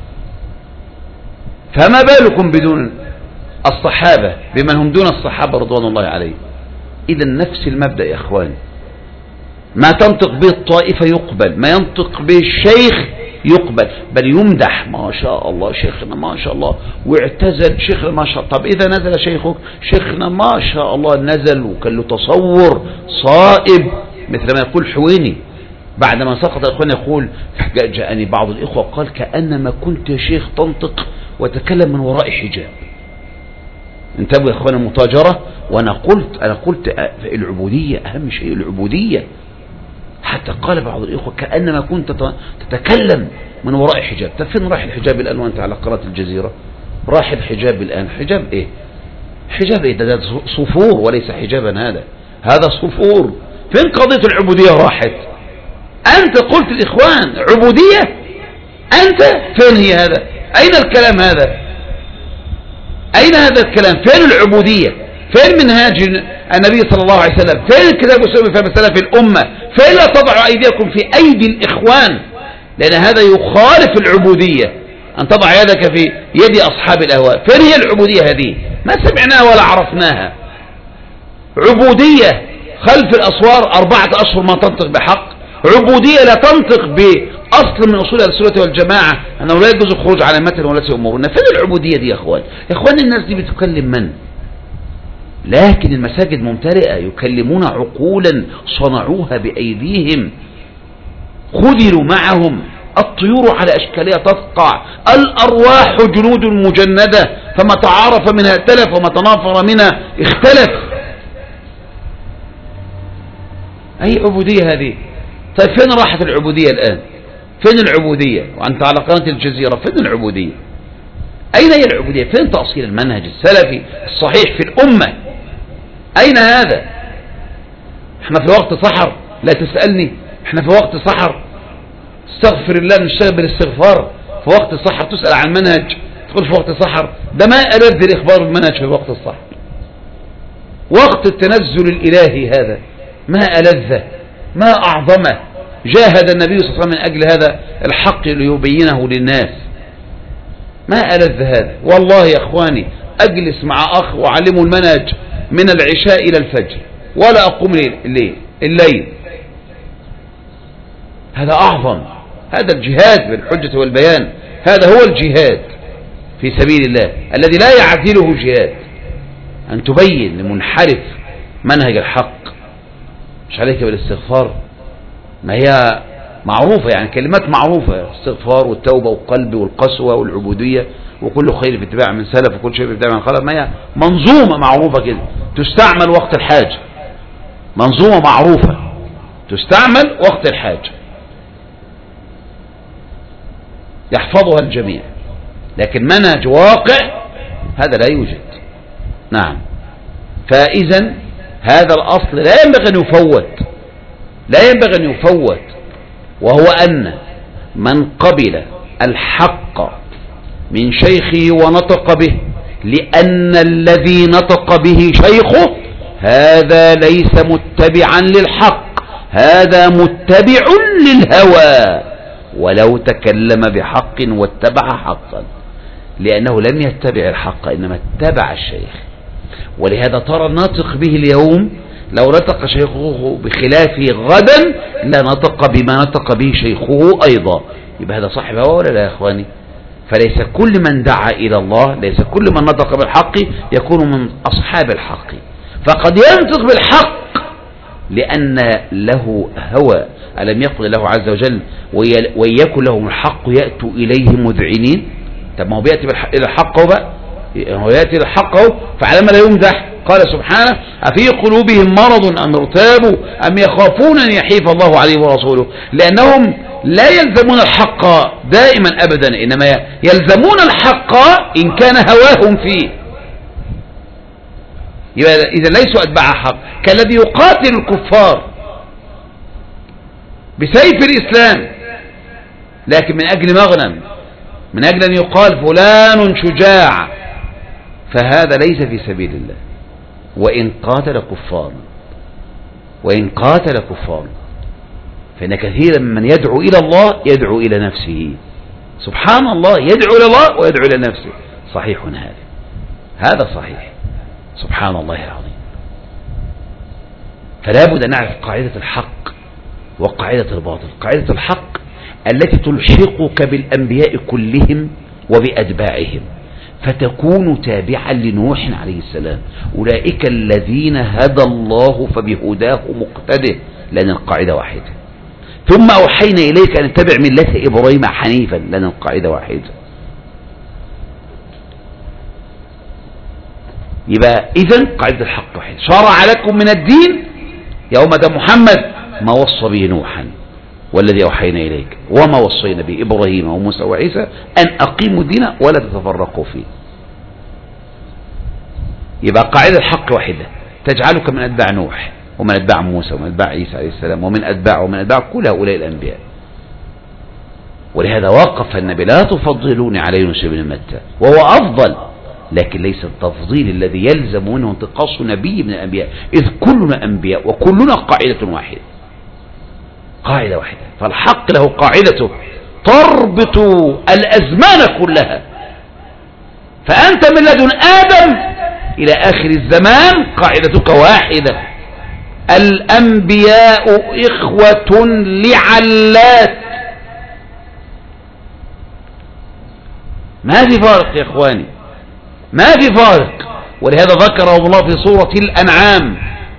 فما بالكم بدون الصحابة بمن هم دون الصحابة رضوان الله عليهم. إذا نفس المبدأ يا إخوان، ما تنطق به الطائفة يقبل، ما ينطق به الشيخ يقبل، بل يمدح. ما شاء الله شيخنا ما شاء الله، واعتزل شيخنا ما شاء الله. طب إذا نزل شيخك شيخنا ما شاء الله نزل وكان له تصور صائب، مثل ما يقول حويني بعدما سقط الإخوان يقول: جاءني بعض الإخوة قال كأنما كنت يا شيخ تنطق وتكلم من وراء حجاب. انتبهوا يا اخوانا، متاجرة. وانا قلت انا قلت العبودية اهم شيء، العبودية. حتى قال بعض الاخوة كأنما كنت تتكلم من وراء حجاب. طب فين راح الحجاب الان وانت على قناة الجزيرة؟ راح الحجاب الان. حجاب ايه؟ حجاب ايه؟ ده, ده صفور وليس حجابا، هذا هذا صفور. فين قضية العبودية راحت؟ انت قلت الاخوان عبودية، انت فين هي هذا؟ اين الكلام هذا؟ اين هذا الكلام؟ فين العبودية؟ فين منهاج النبي صلى الله عليه وسلم؟ فين الكتاب والسنة فهم السلف الامة؟ فين لا تضعوا ايديكم في ايدي الاخوان؟ لان هذا يخالف العبودية، ان تضع يدك في يد اصحاب الاهواء. فين هي العبودية هذه؟ ما سمعناها ولا عرفناها. عبودية خلف الاسوار اربعة اشهر ما تنطق بحق، عبودية لا تنطق بأصل من أصول السنة والجماعة أنه لا يجوز الخروج على متن ولا أمورنا. فين العبودية دي يا أخوان؟ يا أخوان الناس دي بتكلم من؟ لكن المساجد ممتلئة، يكلمون عقولا صنعوها بأيديهم، خذلوا معهم، الطيور على أشكالها تفقع، الأرواح جنود مجندة، فما تعارف منها ائتلف وما تنافر منها اختلف. أي عبودية هذه؟ طيب فين راحت العبودية الآن؟ فين العبودية؟ وأنت على قناة الجزيرة، فين العبودية؟ أين هي العبودية؟ فين تأصيل المنهج السلفي الصحيح في الأمة؟ أين هذا؟ احنا في وقت سحر، لا تسألني، احنا في وقت سحر، استغفر الله، نشتغل بالاستغفار في وقت سحر، تسأل عن منهج تقول في وقت سحر؟ ده ما ألذ الإخبار بالمنهج في وقت السحر، وقت التنزل الإلهي هذا ما ألذه، ما أعظمه. جاهد النبي صلى الله عليه وسلم من أجل هذا الحق ليبينه للناس، ما ألذ هذا. والله يا أخواني أجلس مع أخ وأعلمه المنهج من العشاء إلى الفجر ولا أقوم الليل, الليل. هذا أعظم، هذا الجهاد بالحجة والبيان، هذا هو الجهاد في سبيل الله الذي لا يعدله جهاد، أن تبين لمنحرف منهج الحق. مش عليك بالاستغفار، ما هي معروفة يعني، كلمات معروفة، الاستغفار والتوبة والقلب والقسوة والعبودية وكل خير في اتباع من سلف وكل شيء في اتباع من خلف. ما هي منظومة معروفة كده تستعمل وقت الحاجة، منظومة معروفة تستعمل وقت الحاجة يحفظها الجميع، لكن منهج واقع هذا لا يوجد. نعم. فإذا هذا الأصل لا ينبغي أن يفوت، لا ينبغي أن يفوت، وهو أن من قبل الحق من شيخه ونطق به لأن الذي نطق به شيخه هذا ليس متبعا للحق، هذا متبع للهوى ولو تكلم بحق واتبع حقا، لأنه لم يتبع الحق إنما اتبع الشيخ. ولهذا ترى الناطق به اليوم لو نطق شيخه بخلافه غدا لنطق بما نطق به شيخه أيضا. يبقى هذا صاحب هوى ولا لا يا إخواني؟ فليس كل من دعا إلى الله، ليس كل من نطق بالحق يكون من أصحاب الحق، فقد ينطق بالحق لأن له هوى. ألم يقل له عز وجل ويكن لهم الحق يأتوا إليه مذعنين؟ طب ما هو بيأتي إلى الحق، هو بقى هو يأتي إلى الحق هو، فعلما لا يمدح قال سبحانه أفي قلوبهم مرض أم ارتابوا أم يخافون أن يحيف الله عليه ورسوله، لأنهم لا يلزمون الحق دائما أبدا، إنما يلزمون الحق إن كان هواهم فيه. إذا ليسوا أتباع حق، كالذي يقاتل الكفار بسيف الإسلام لكن من أجل مغنم، من أجل أن يقال فلان شجاع، فهذا ليس في سبيل الله. وإن قاتل كفار وإن قاتل كفار فإن كثيرا من يدعو إلى الله يدعو إلى نفسه. سبحان الله، يدعو إلى الله ويدعو إلى نفسه. صحيح هذا، هذا صحيح، سبحان الله العظيم. فلا بد أن نعرف قاعدة الحق وقاعدة الباطل. قاعدة الحق التي تلحقك بالأنبياء كلهم وبأتباعهم فتكون تابعا لنوح عليه السلام، أولئك الذين هدى الله فبهداه مقتده، لأن القاعدة واحدة. ثم أوحينا إليك أن اتبع ملة إبراهيم حنيفا، لأن القاعدة واحدة. يبقى إذن قاعدة الحق واحد. شرع لكم من الدين يا أمة محمد ما وصى به نوحا والذي أوحينا إليك وما وصينا به إبراهيم وموسى وعيسى أن أقيموا الدين ولا تتفرقوا فيه. يبقى قاعدة الحق واحدة تجعلك من أتباع نوح ومن أتباع موسى ومن أتباع عيسى عليه السلام ومن أتباع ومن أتباع كل هؤلاء الأنبياء. ولهذا وقف النبي لا تفضلوني على يونس بن متى وهو أفضل، لكن ليس التفضيل الذي يلزم منه انتقاص نبي من الأنبياء، إذ كلنا أنبياء وكلنا قاعدة واحدة، قاعدة واحدة. فالحق له قاعدته تربط الأزمان كلها، فأنت من لدن آدم إلى آخر الزمان قاعدتك واحدة. الأنبياء إخوة لعلات، ما في فارق يا إخواني، ما في فارق. ولهذا ذكره الله في سورة الأنعام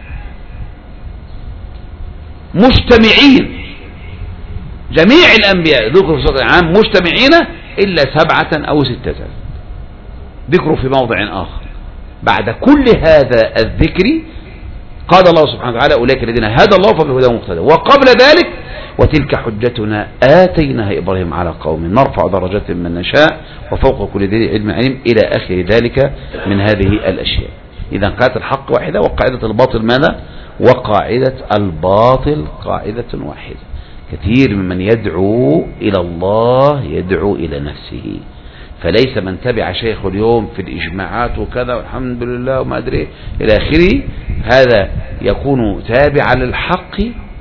مجتمعين، جميع الأنبياء ذكروا في سورة الأنعام مجتمعين إلا سبعة أو ستة، ذكروا في موضع آخر. بعد كل هذا الذكر قال الله سبحانه وتعالى أولئك الذين هدى الله فبهداه مقتدى. وقبل ذلك وتلك حجتنا آتيناها إبراهيم على قوم نرفع درجات من نشاء وفوق كل ذي علم عليم إلى آخر ذلك من هذه الأشياء. إذا قاعدة الحق واحدة وقاعدة الباطل ماذا؟ وقاعدة الباطل قاعدة واحدة. كثير ممن يدعو إلى الله يدعو إلى نفسه، فليس من تبع شيخ اليوم في الإجماعات وكذا والحمد لله وما أدري إلى آخره، هذا يكون تابعا للحق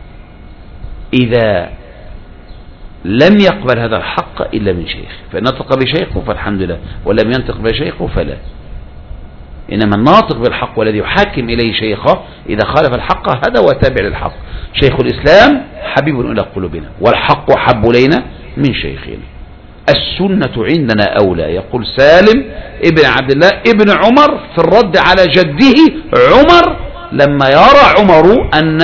إذا لم يقبل هذا الحق إلا من شيخ، فإن نطق بشيخه فالحمد لله، ولم ينطق بشيخه فلا. إنما الناطق بالحق والذي يحاكم إليه شيخه إذا خالف الحق هذا وتابع للحق. شيخ الإسلام حبيب إلى قلوبنا والحق حب إلينا من شيخنا. السنة عندنا أولى، يقول سالم ابن عبد الله ابن عمر في الرد على جده عمر لما يرى عمر أن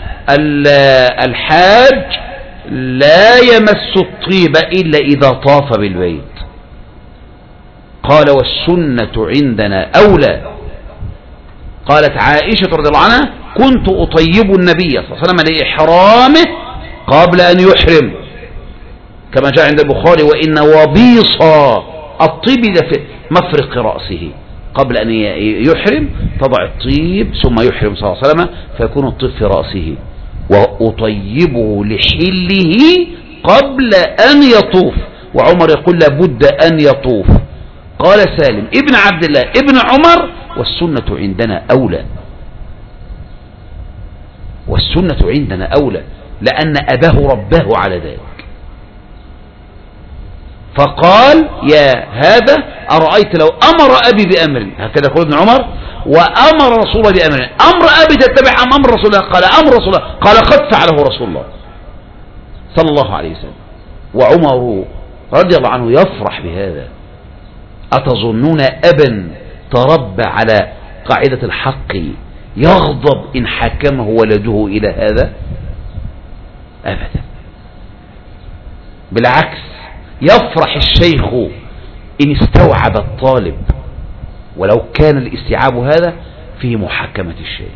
الحاج لا يمس الطيب إلا إذا طاف بالبيت، قال والسنة عندنا أولى. قالت عائشة رضي الله عنها كنت أطيب النبي صلى الله عليه وسلم لإحرامه قبل أن يحرم، كما جاء عند البخاري وإن وبيص الطيب في مفرق رأسه، قبل أن يحرم تضع الطيب ثم يحرم صلى الله عليه وسلم فيكون الطيب في رأسه، وأطيبه لحله قبل أن يطوف. وعمر يقول لابد أن يطوف. قال سالم ابن عبد الله ابن عمر والسنة عندنا أولى، والسنة عندنا أولى لأن أباه رباه على ذلك. فقال يا هذا أرأيت لو أمر أبي بأمر، هكذا يقول ابن عمر، وأمر رسول الله بأمر، أمر أبي تتبع أم أمر رسول الله؟ قال أمر رسول الله، قال قد فعله رسول الله صلى الله عليه وسلم. وعمر رضي الله عنه يفرح بهذا. أتظنون أبا تربى على قاعدة الحق يغضب إن حكمه ولده إلى هذا؟ أبدا، بالعكس يفرح الشيخ إن استوعب الطالب، ولو كان الاستيعاب هذا في محاكمة الشيخ.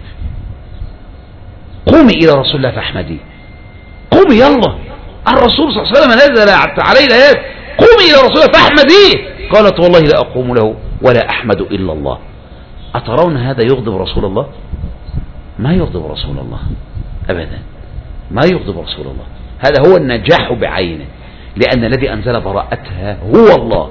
قومي إلى رسول الله فاحمدي، قومي يلا، الرسول صلى الله عليه وسلم نزل عليه الآيات، قومي إلى رسول الله فاحمديه. قالت والله لا أقوم له ولا أحمد إلا الله. أترون هذا يغضب رسول الله؟ ما يغضب رسول الله أبدا، ما يغضب رسول الله. هذا هو النجاح بعينه، لأن الذي أنزل براءتها هو الله.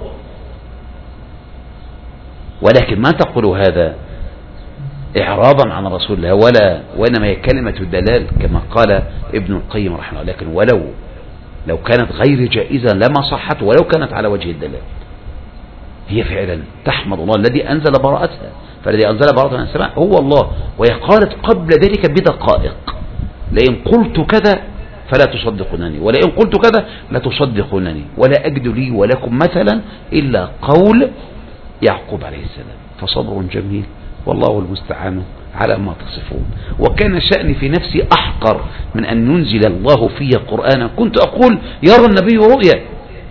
ولكن ما تقول هذا إعراضا عن رسول الله، ولا وإنما هي كلمة الدلال كما قال ابن القيم رحمه الله. لكن ولو لو كانت غير جائزة لما صحت، ولو كانت على وجه الدلال. هي فعلا تحمد الله الذي أنزل براءتها، فالذي أنزل براءتها من السماء هو الله. وهي قالت قبل ذلك بدقائق لئن قلت كذا فلا تصدقونني، ولئن قلت كذا لا تصدقونني، ولا أجد لي ولكم مثلا إلا قول يعقوب عليه السلام. فصبر جميل والله المستعان على ما تصفون. وكان شأني في نفسي أحقر من أن ينزل الله في قرآنا. كنت أقول يرى النبي رؤيا،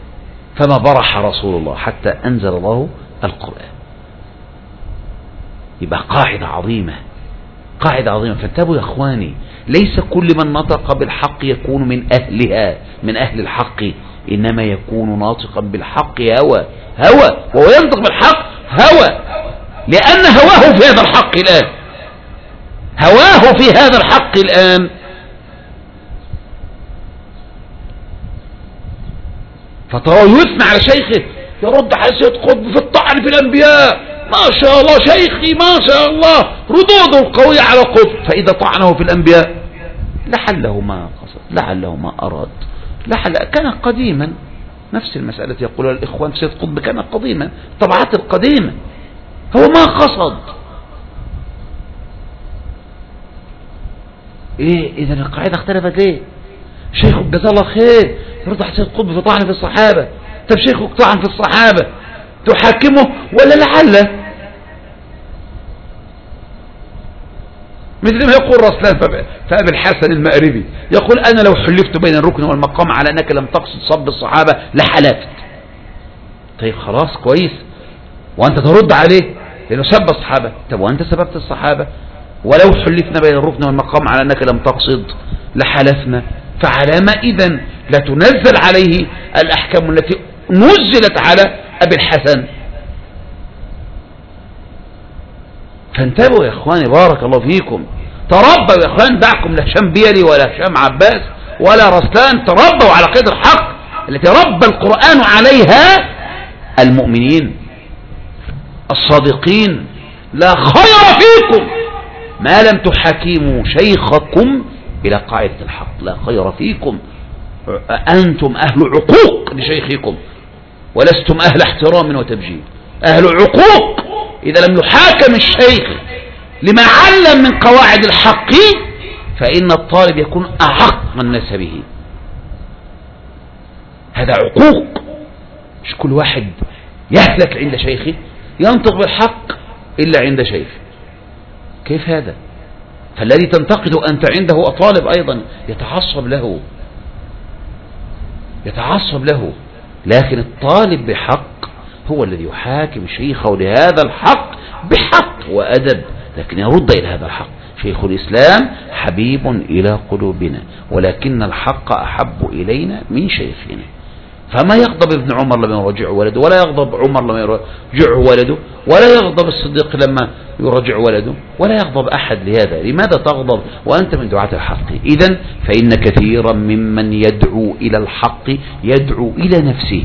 فما برح رسول الله حتى أنزل الله القرآن. يبقى قاعدة عظيمة، قاعدة عظيمة. فانتبهوا يا اخواني، ليس كل من نطق بالحق يكون من اهلها، من اهل الحق، انما يكون ناطقا بالحق هوى هوى وهو ينطق بالحق هوى، لان هواه في هذا الحق الان، هواه في هذا الحق الان. فتراه يثنى على شيخه، يرد على سيد قطب في الطعن في الانبياء، ما شاء الله شيخي ما شاء الله ردوده القوية على قطب. فاذا طعنه في الانبياء لعله ما قصد، لعله ما اراد، لعل كان قديما. نفس المسألة يقولها الاخوان في سيد قطب، كان قديما، طبعات القديمة، هو ما قصد. ايه اذا القاعدة اختلفت ليه؟ شيخه جزاه الله خير يرد على سيد قطب في طعن في الصحابة. طب شيخه طعن في الصحابة تحاكمه ولا لعله؟ مثل ما يقول رسلان فأبي الحسن المأربي، يقول أنا لو حلفت بين الركن والمقام على أنك لم تقصد صب الصحابة لحلفت. طيب خلاص كويس، وأنت ترد عليه لأنه سب الصحابة. طب وأنت سببت الصحابة، ولو حلفنا بين الركن والمقام على أنك لم تقصد لحلفنا. فعلى ما إذن لا تنزل عليه الأحكام التي نزلت على أبي الحسن. فانتبهوا يا اخواني بارك الله فيكم، تربوا يا اخوان، دعكم لا هشام بيلي ولا هشام عباس ولا رسلان، تربوا على قيد الحق التي ربى القرآن عليها المؤمنين الصادقين. لا خير فيكم ما لم تحاكموا شيخكم إلى قاعدة الحق، لا خير فيكم، أنتم أهل عقوق لشيخكم ولستم أهل احترام وتبجيل، أهل عقوق. إذا لم يحاكم الشيخ لما علم من قواعد الحق فإن الطالب يكون أحق الناس به. هذا عقوق، مش كل واحد يهلك عند شيخه ينطق بالحق إلا عند شيخ. كيف هذا؟ فالذي تنتقد أنت عنده الطالب أيضا يتعصب له، يتعصب له، لكن الطالب بحق هو الذي يحاكم شيخه لهذا الحق بحق وأدب، لكن يرد إلى هذا الحق. شيخ الإسلام حبيب إلى قلوبنا ولكن الحق أحب إلينا من شيخنا. فما يغضب ابن عمر لما يرجع ولده، ولا يغضب عمر لما يرجع ولده، ولا يغضب الصديق لما يرجع ولده، ولا يغضب أحد لهذا. لماذا تغضب وأنت من دعاة الحق؟ إذن فإن كثيرا ممن يدعو إلى الحق يدعو إلى نفسه،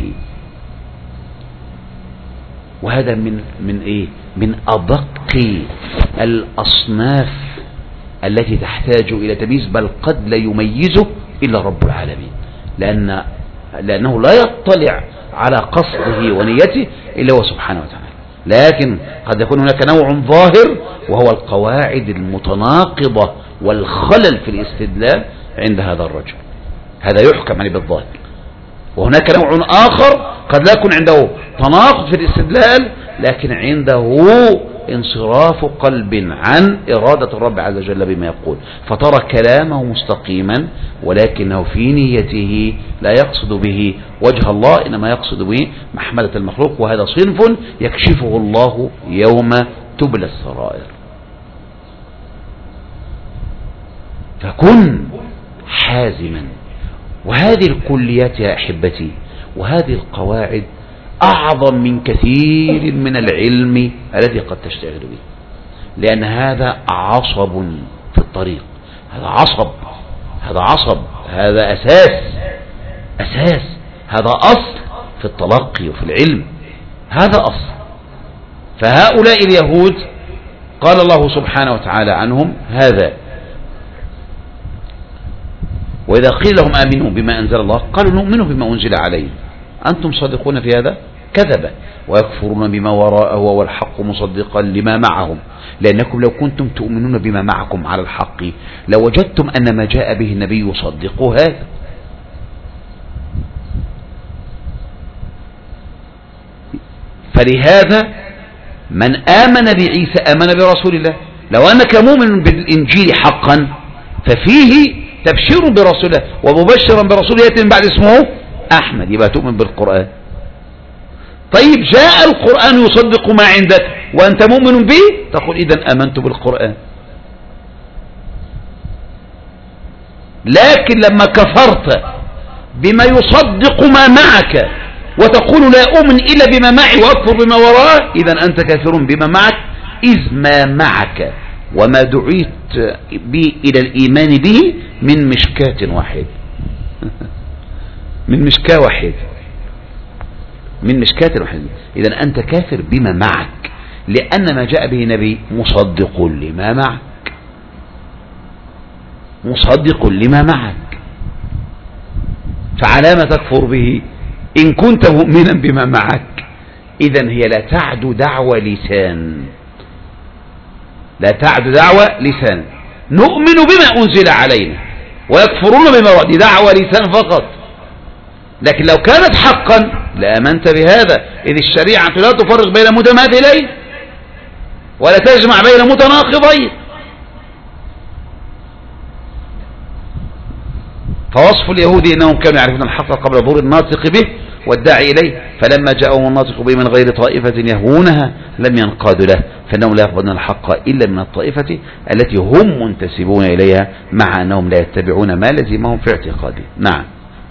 وهذا من من إيه؟ من أدق الأصناف التي تحتاج إلى تمييز، بل قد لا يميزه إلا رب العالمين، لأن لأنه لا يطلع على قصده ونيته إلا هو سبحانه وتعالى. لكن قد يكون هناك نوع ظاهر وهو القواعد المتناقضة والخلل في الاستدلال عند هذا الرجل، هذا يحكم عليه بالظاهر. وهناك نوع آخر قد لا يكون عنده تناقض في الاستدلال لكن عنده انصراف قلب عن إرادة الرب عز وجل بما يقول، فترى كلامه مستقيما ولكنه في نيته لا يقصد به وجه الله، إنما يقصد به محمدة المخلوق، وهذا صنف يكشفه الله يوم تبلى السرائر. فكن حازما. وهذه الكليات يا أحبتي وهذه القواعد أعظم من كثير من العلم الذي قد تشتغل به، لأن هذا عصب في الطريق، هذا عصب، هذا عصب، هذا أساس، أساس، هذا أصل في التلقي وفي العلم، هذا أصل. فهؤلاء اليهود قال الله سبحانه وتعالى عنهم هذا: وإذا قيل لهم آمنوا بما أنزل الله قالوا نؤمن بما أنزل عليه أنتم صادقون في هذا؟ كذب ويكفرون بما وراءه وهو الحق مصدقا لما معهم، لأنكم لو كنتم تؤمنون بما معكم على الحق لوجدتم أن ما جاء به النبي يصدق هذا. فلهذا من آمن بعيسى آمن برسول الله. لو أنك مؤمن بالإنجيل حقا ففيه تبشير برسول الله ومبشرا برسول يأتي من بعد اسمه أحمد، يبقى تؤمن بالقرآن. طيب جاء القرآن يصدق ما عندك، وأنت مؤمن به تقول إذن آمنت بالقرآن. لكن لما كفرت بما يصدق ما معك وتقول لا أؤمن إلا بما معي وأكفر بما وراءه، إذن أنت كافر بما معك، إذ ما معك وما دعيت به إلى الإيمان به من مشكاة واحد من مشكاة واحد من مشكاة واحد. إذن أنت كافر بما معك، لأن ما جاء به نبي مصدق لما معك، مصدق لما معك، فعلى ما تكفر به إن كنت مؤمنا بما معك؟ إذن هي لا تعد دعوة لسان، لا تعد دعوة لسان. نؤمن بما أنزل علينا ويكفرون بما ورد، دعوة لسان فقط. لكن لو كانت حقا لآمنت بهذا، إذ الشريعة لا تفرق بين متماثلين ولا تجمع بين متناقضين. فوصف اليهود أنهم كانوا يعرفون الحق قبل ظهور الناطق به والداعي إليه، فلما جاءهم الناطق به من غير طائفة يهونها لم ينقادوا له، فإنهم لا يقبلون الحق إلا من الطائفة التي هم منتسبون إليها، مع أنهم لا يتبعون ما لزمهم في اعتقادهم. نعم.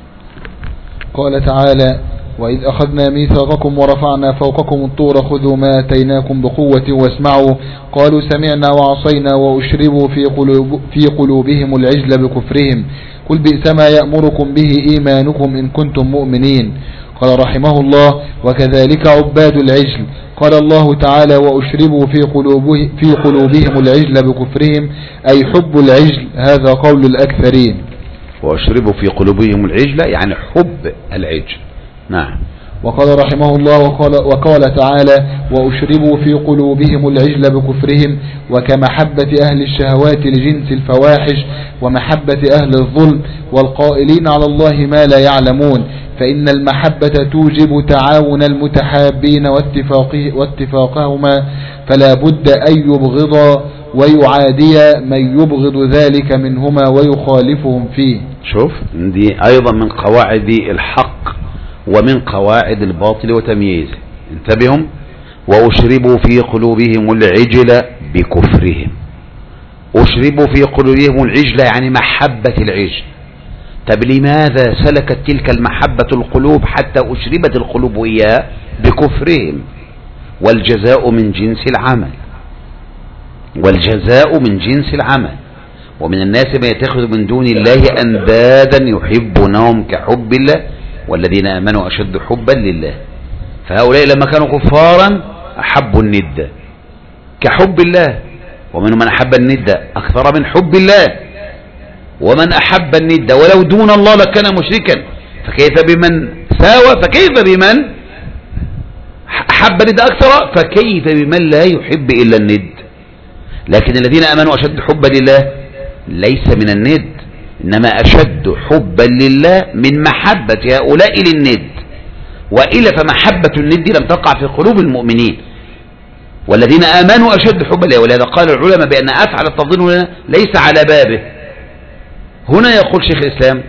قال تعالى: وإذ أخذنا ميثاقكم ورفعنا فوقكم الطور خذوا ما آتيناكم بقوة واسمعوا قالوا سمعنا وعصينا وأشربوا في, قلوب في قلوبهم العجل بكفرهم قل بئس ما يأمركم به إيمانكم إن كنتم مؤمنين. قال رحمه الله: وكذلك عباد العجل. قال الله تعالى: وأشربوا في, قلوبه في قلوبهم العجل بكفرهم، أي حب العجل، هذا قول الأكثرين. وأشربوا في قلوبهم العجل يعني حب العجل. نعم. وقال رحمه الله: وقال, وقال تعالى: وأشربوا في قلوبهم العجل بكفرهم، وكمحبة أهل الشهوات لجنس الفواحش ومحبة أهل الظلم والقائلين على الله ما لا يعلمون، فإن المحبة توجب تعاون المتحابين واتفاقه واتفاقهما، فلا بد أن يبغضا ويعادي من يبغض ذلك منهما ويخالفهم فيه. شوف، دي أيضا من قواعد الحق ومن قواعد الباطل وتمييزه. انتبهوا: وأشربوا في قلوبهم العجل بكفرهم. أشربوا في قلوبهم العجل يعني محبة العجل. طب لماذا سلكت تلك المحبة القلوب حتى أشربت القلوب إياه؟ بكفرهم. والجزاء من جنس العمل، والجزاء من جنس العمل. ومن الناس من يتخذ من دون الله أندادا يحبونهم كحب الله والذين آمنوا أشد حبا لله. فهؤلاء لما كانوا كفارا أحبوا الند كحب الله، ومن من أحب الند أكثر من حب الله، ومن أحب الند ولو دون الله لكان مشركا، فكيف بمن ساوى، فكيف بمن أحب الند أكثر، فكيف بمن لا يحب إلا الند. لكن الذين آمنوا أشد حبا لله ليس من الند، إنما أشد حبا لله من محبة هؤلاء للند، وإلا فمحبة الند لم تقع في قلوب المؤمنين. والذين آمنوا أشد حبا لله، ولهذا قال العلماء بأن أفعل التفضيل هنا ليس على بابه. هنا يقول شيخ الإسلام: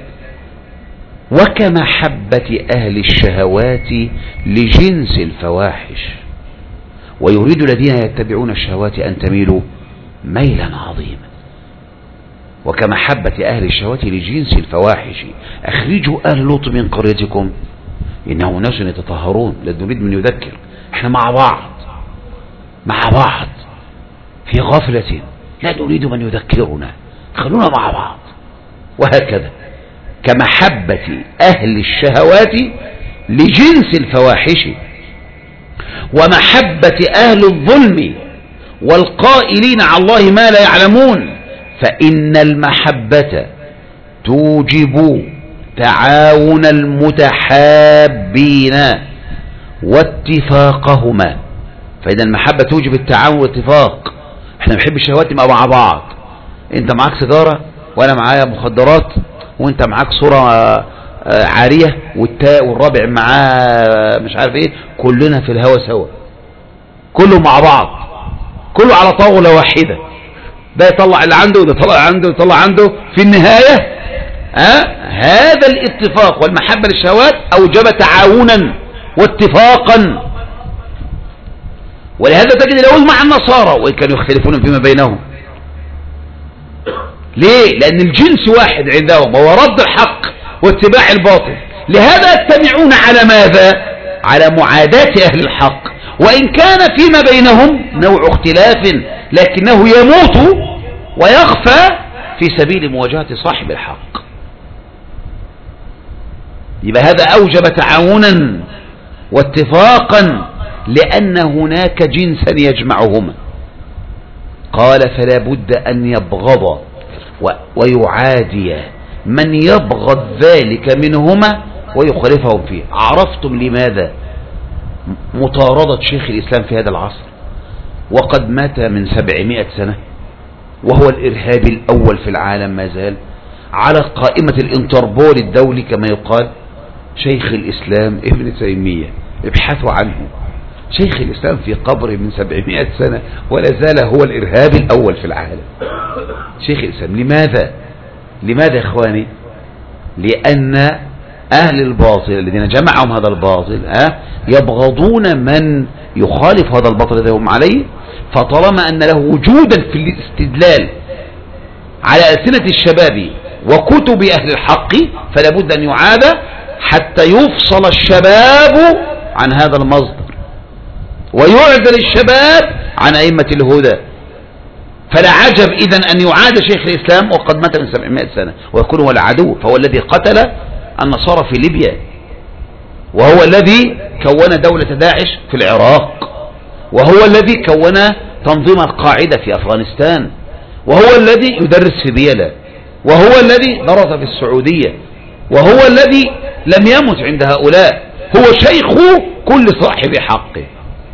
وكمحبة أهل الشهوات لجنس الفواحش، ويريد الذين يتبعون الشهوات أن تميلوا ميلا عظيما. وكمحبة أهل الشهوات لجنس الفواحش أخرجوا أهل لوط من قريتكم إنه ناس يتطهرون. لا نريد من يذكر، احنا مع بعض مع بعض في غفلة، لا نريد من يذكرنا، خلونا مع بعض. وهكذا كمحبة أهل الشهوات لجنس الفواحش ومحبة أهل الظلم والقائلين على الله ما لا يعلمون، فإن المحبة توجب تعاون المتحابين واتفاقهما. فإن المحبة توجب التعاون والاتفاق. احنا نحب الشهوات مع بعض، انت معاك سيجارة وانا معايا مخدرات، وانت معاك صورة عارية والتاء والرابع معاه مش عارف ايه، كلنا في الهوى سوا، كله مع بعض، كله على طاولة واحدة، ده يطلع اللي عنده وده يطلع عنده ويطلع عنده. في النهاية ها هذا الاتفاق والمحبة للشهوات أوجب تعاونا واتفاقا. ولهذا تجد اليهود مع النصارى وإن كانوا يختلفون فيما بينهم. ليه؟ لأن الجنس واحد عندهم وهو رد الحق واتباع الباطل. لهذا يجتمعون على ماذا؟ على معاداة أهل الحق، وإن كان فيما بينهم نوع اختلاف لكنه يموت ويخفى في سبيل مواجهة صاحب الحق. يبقى هذا أوجب تعاونا واتفاقا لأن هناك جنسا يجمعهما. قال فلا بد أن يبغض ويعادي من يبغض ذلك منهما ويخالفهم فيه. عرفتم لماذا مطاردة شيخ الإسلام في هذا العصر وقد مات من سبعمائة سنة وهو الإرهابي الأول في العالم ما زال على قائمة الانتربول الدولي كما يقال؟ شيخ الإسلام ابن تيمية، ابحثوا عنه. شيخ الإسلام في قبره من سبعمائة سنة ولا زال هو الإرهابي الأول في العالم. شيخ الإسلام. لماذا؟ لماذا يا إخواني؟ لأن أهل الباطل الذين جمعهم هذا الباطل أه يبغضون من يخالف هذا الباطل الذي هم عليه، فطالما أن له وجودا في الاستدلال على ألسنة الشباب وكتب أهل الحق فلا بد أن يعاد حتى يفصل الشباب عن هذا المصدر ويعزل الشباب عن أئمة الهدى. فلا عجب إذن أن يعاد شيخ الإسلام وقد مات من سبعمائة سنة ويكون هو العدو، فهو الذي قتل النصارى في ليبيا، وهو الذي كون دولة داعش في العراق، وهو الذي كون تنظيم القاعدة في أفغانستان، وهو الذي يدرس في بيلا، وهو الذي درس في السعودية، وهو الذي لم يمت عند هؤلاء، هو شيخ كل صاحب حقه.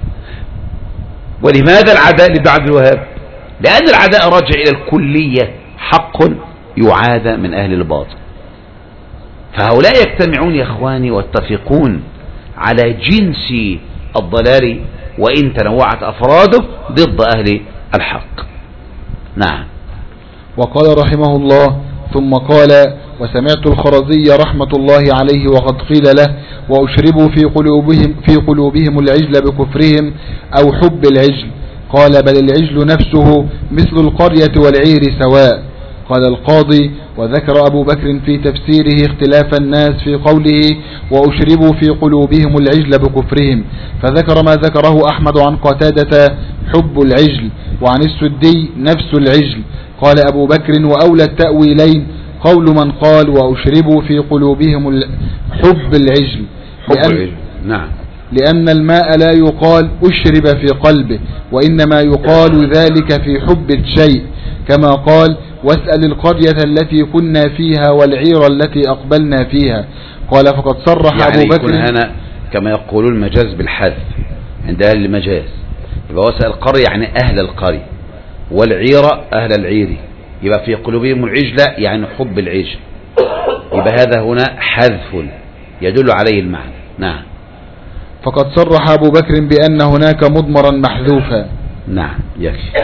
ولماذا العداء لابن عبد الوهاب؟ لأن العداء راجع إلى الكلية، حق يعاد من أهل الباطل. فهؤلاء يجتمعون يا إخواني واتفقون على جنس الضلال وإن تنوعت أفراده ضد أهل الحق. نعم. وقال رحمه الله ثم قال وسمعت الخرزي رحمة الله عليه وقد قيل له وأشربوا في قلوبهم, في قلوبهم العجل بكفرهم أو حب العجل، قال بل العجل نفسه مثل القرية والعير سواء. قال القاضي وذكر أبو بكر في تفسيره اختلاف الناس في قوله وأشربوا في قلوبهم العجل بكفرهم، فذكر ما ذكره أحمد عن قتادة حب العجل وعن السدي نفس العجل. قال أبو بكر وأولى التأويلين قول من قال وأشربوا في قلوبهم حب العجل لأن, نعم. لأن الماء لا يقال أشرب في قلبه وإنما يقال ذلك في حب الشيء، كما قال واسأل القرية التي كنا فيها والعير التي أقبلنا فيها. قال فقد صرح يعني أبو بكر هنا كما يقولون المجاز بالحذف عند أهل المجاز، يبقى واسأل القرية يعني أهل القرية، والعير أهل العير، يبقى في قلوبهم العجلة يعني حب العجل، يبقى هذا هنا حذف يدل عليه المعنى. نعم. فقد صرح أبو بكر بأن هناك مضمرا محذوفا. نعم يكفي.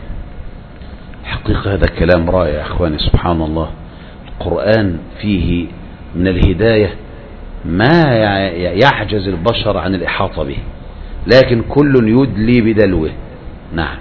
حقيقة هذا الكلام رائع يا أخواني، سبحان الله. القرآن فيه من الهداية ما يعجز البشر عن الإحاطة به، لكن كل يدلي بدلوه. نعم.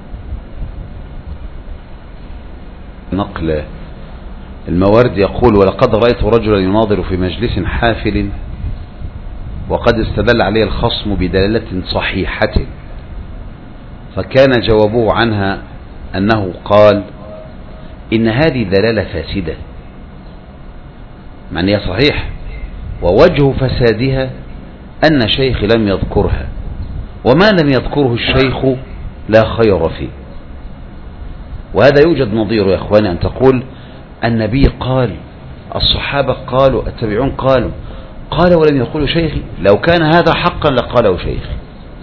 نقل الموارد يقول ولقد رأيت رجلا يناظر في مجلس حافل وقد استدل عليه الخصم بدلالة صحيحة، فكان جوابه عنها أنه قال إن هذه دلالة فاسدة، معنى هي صحيح، ووجه فسادها أن شيخ لم يذكرها، وما لم يذكره الشيخ لا خير فيه. وهذا يوجد نظيره يا أخواني، أن تقول النبي قال، الصحابة قالوا، التابعون قالوا، قال ولم يقولوا شيخي. لو كان هذا حقا لقاله شيخي.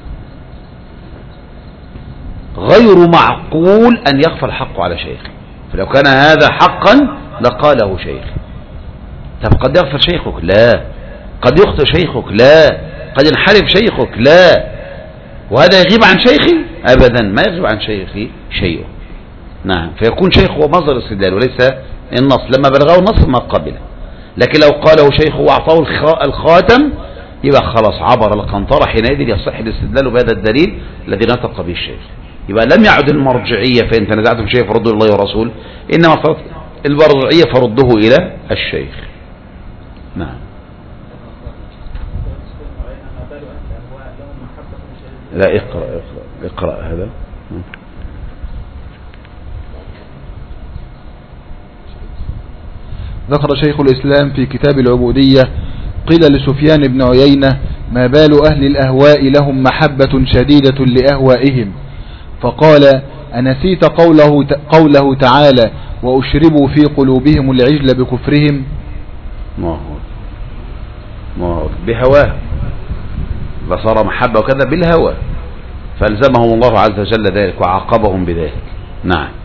غير معقول أن يخفى الحق على شيخي، فلو كان هذا حقا لقاله شيخي. طب قد يغفر شيخك؟ لا. قد يخطئ شيخك؟ لا. قد ينحرف شيخك؟ لا. وهذا يغيب عن شيخي؟ أبدا ما يغيب عن شيخي شيء. نعم. فيكون شيخ هو مصدر الاستدلال وليس النص، لما بلغه النص ما قبله. لكن لو قاله شيخه وأعطاه الخاتم يبقى خلاص عبر القنطرة، حينئذ يصح الاستدلال بهذا الدليل الذي نطق به الشيخ. يبقى لم يعد المرجعية فإن تنازعتم شيء فردوا الله ورسول، إنما صارت المرجعية فرده إلى الشيخ. نعم. لا اقرأ اقرأ اقرأ هذا. ذكر شيخ الإسلام في كتاب العبودية: قيل لسفيان بن عيينة: ما بال أهل الأهواء لهم محبة شديدة لأهوائهم؟ فقال: أنسيت قوله, قوله تعالى: وأشربوا في قلوبهم العجل بكفرهم؟ ما هو ما هو بهواه، فصار محبة وكذا بالهوى، فالزمهم الله عز وجل ذلك وعاقبهم بذلك. نعم.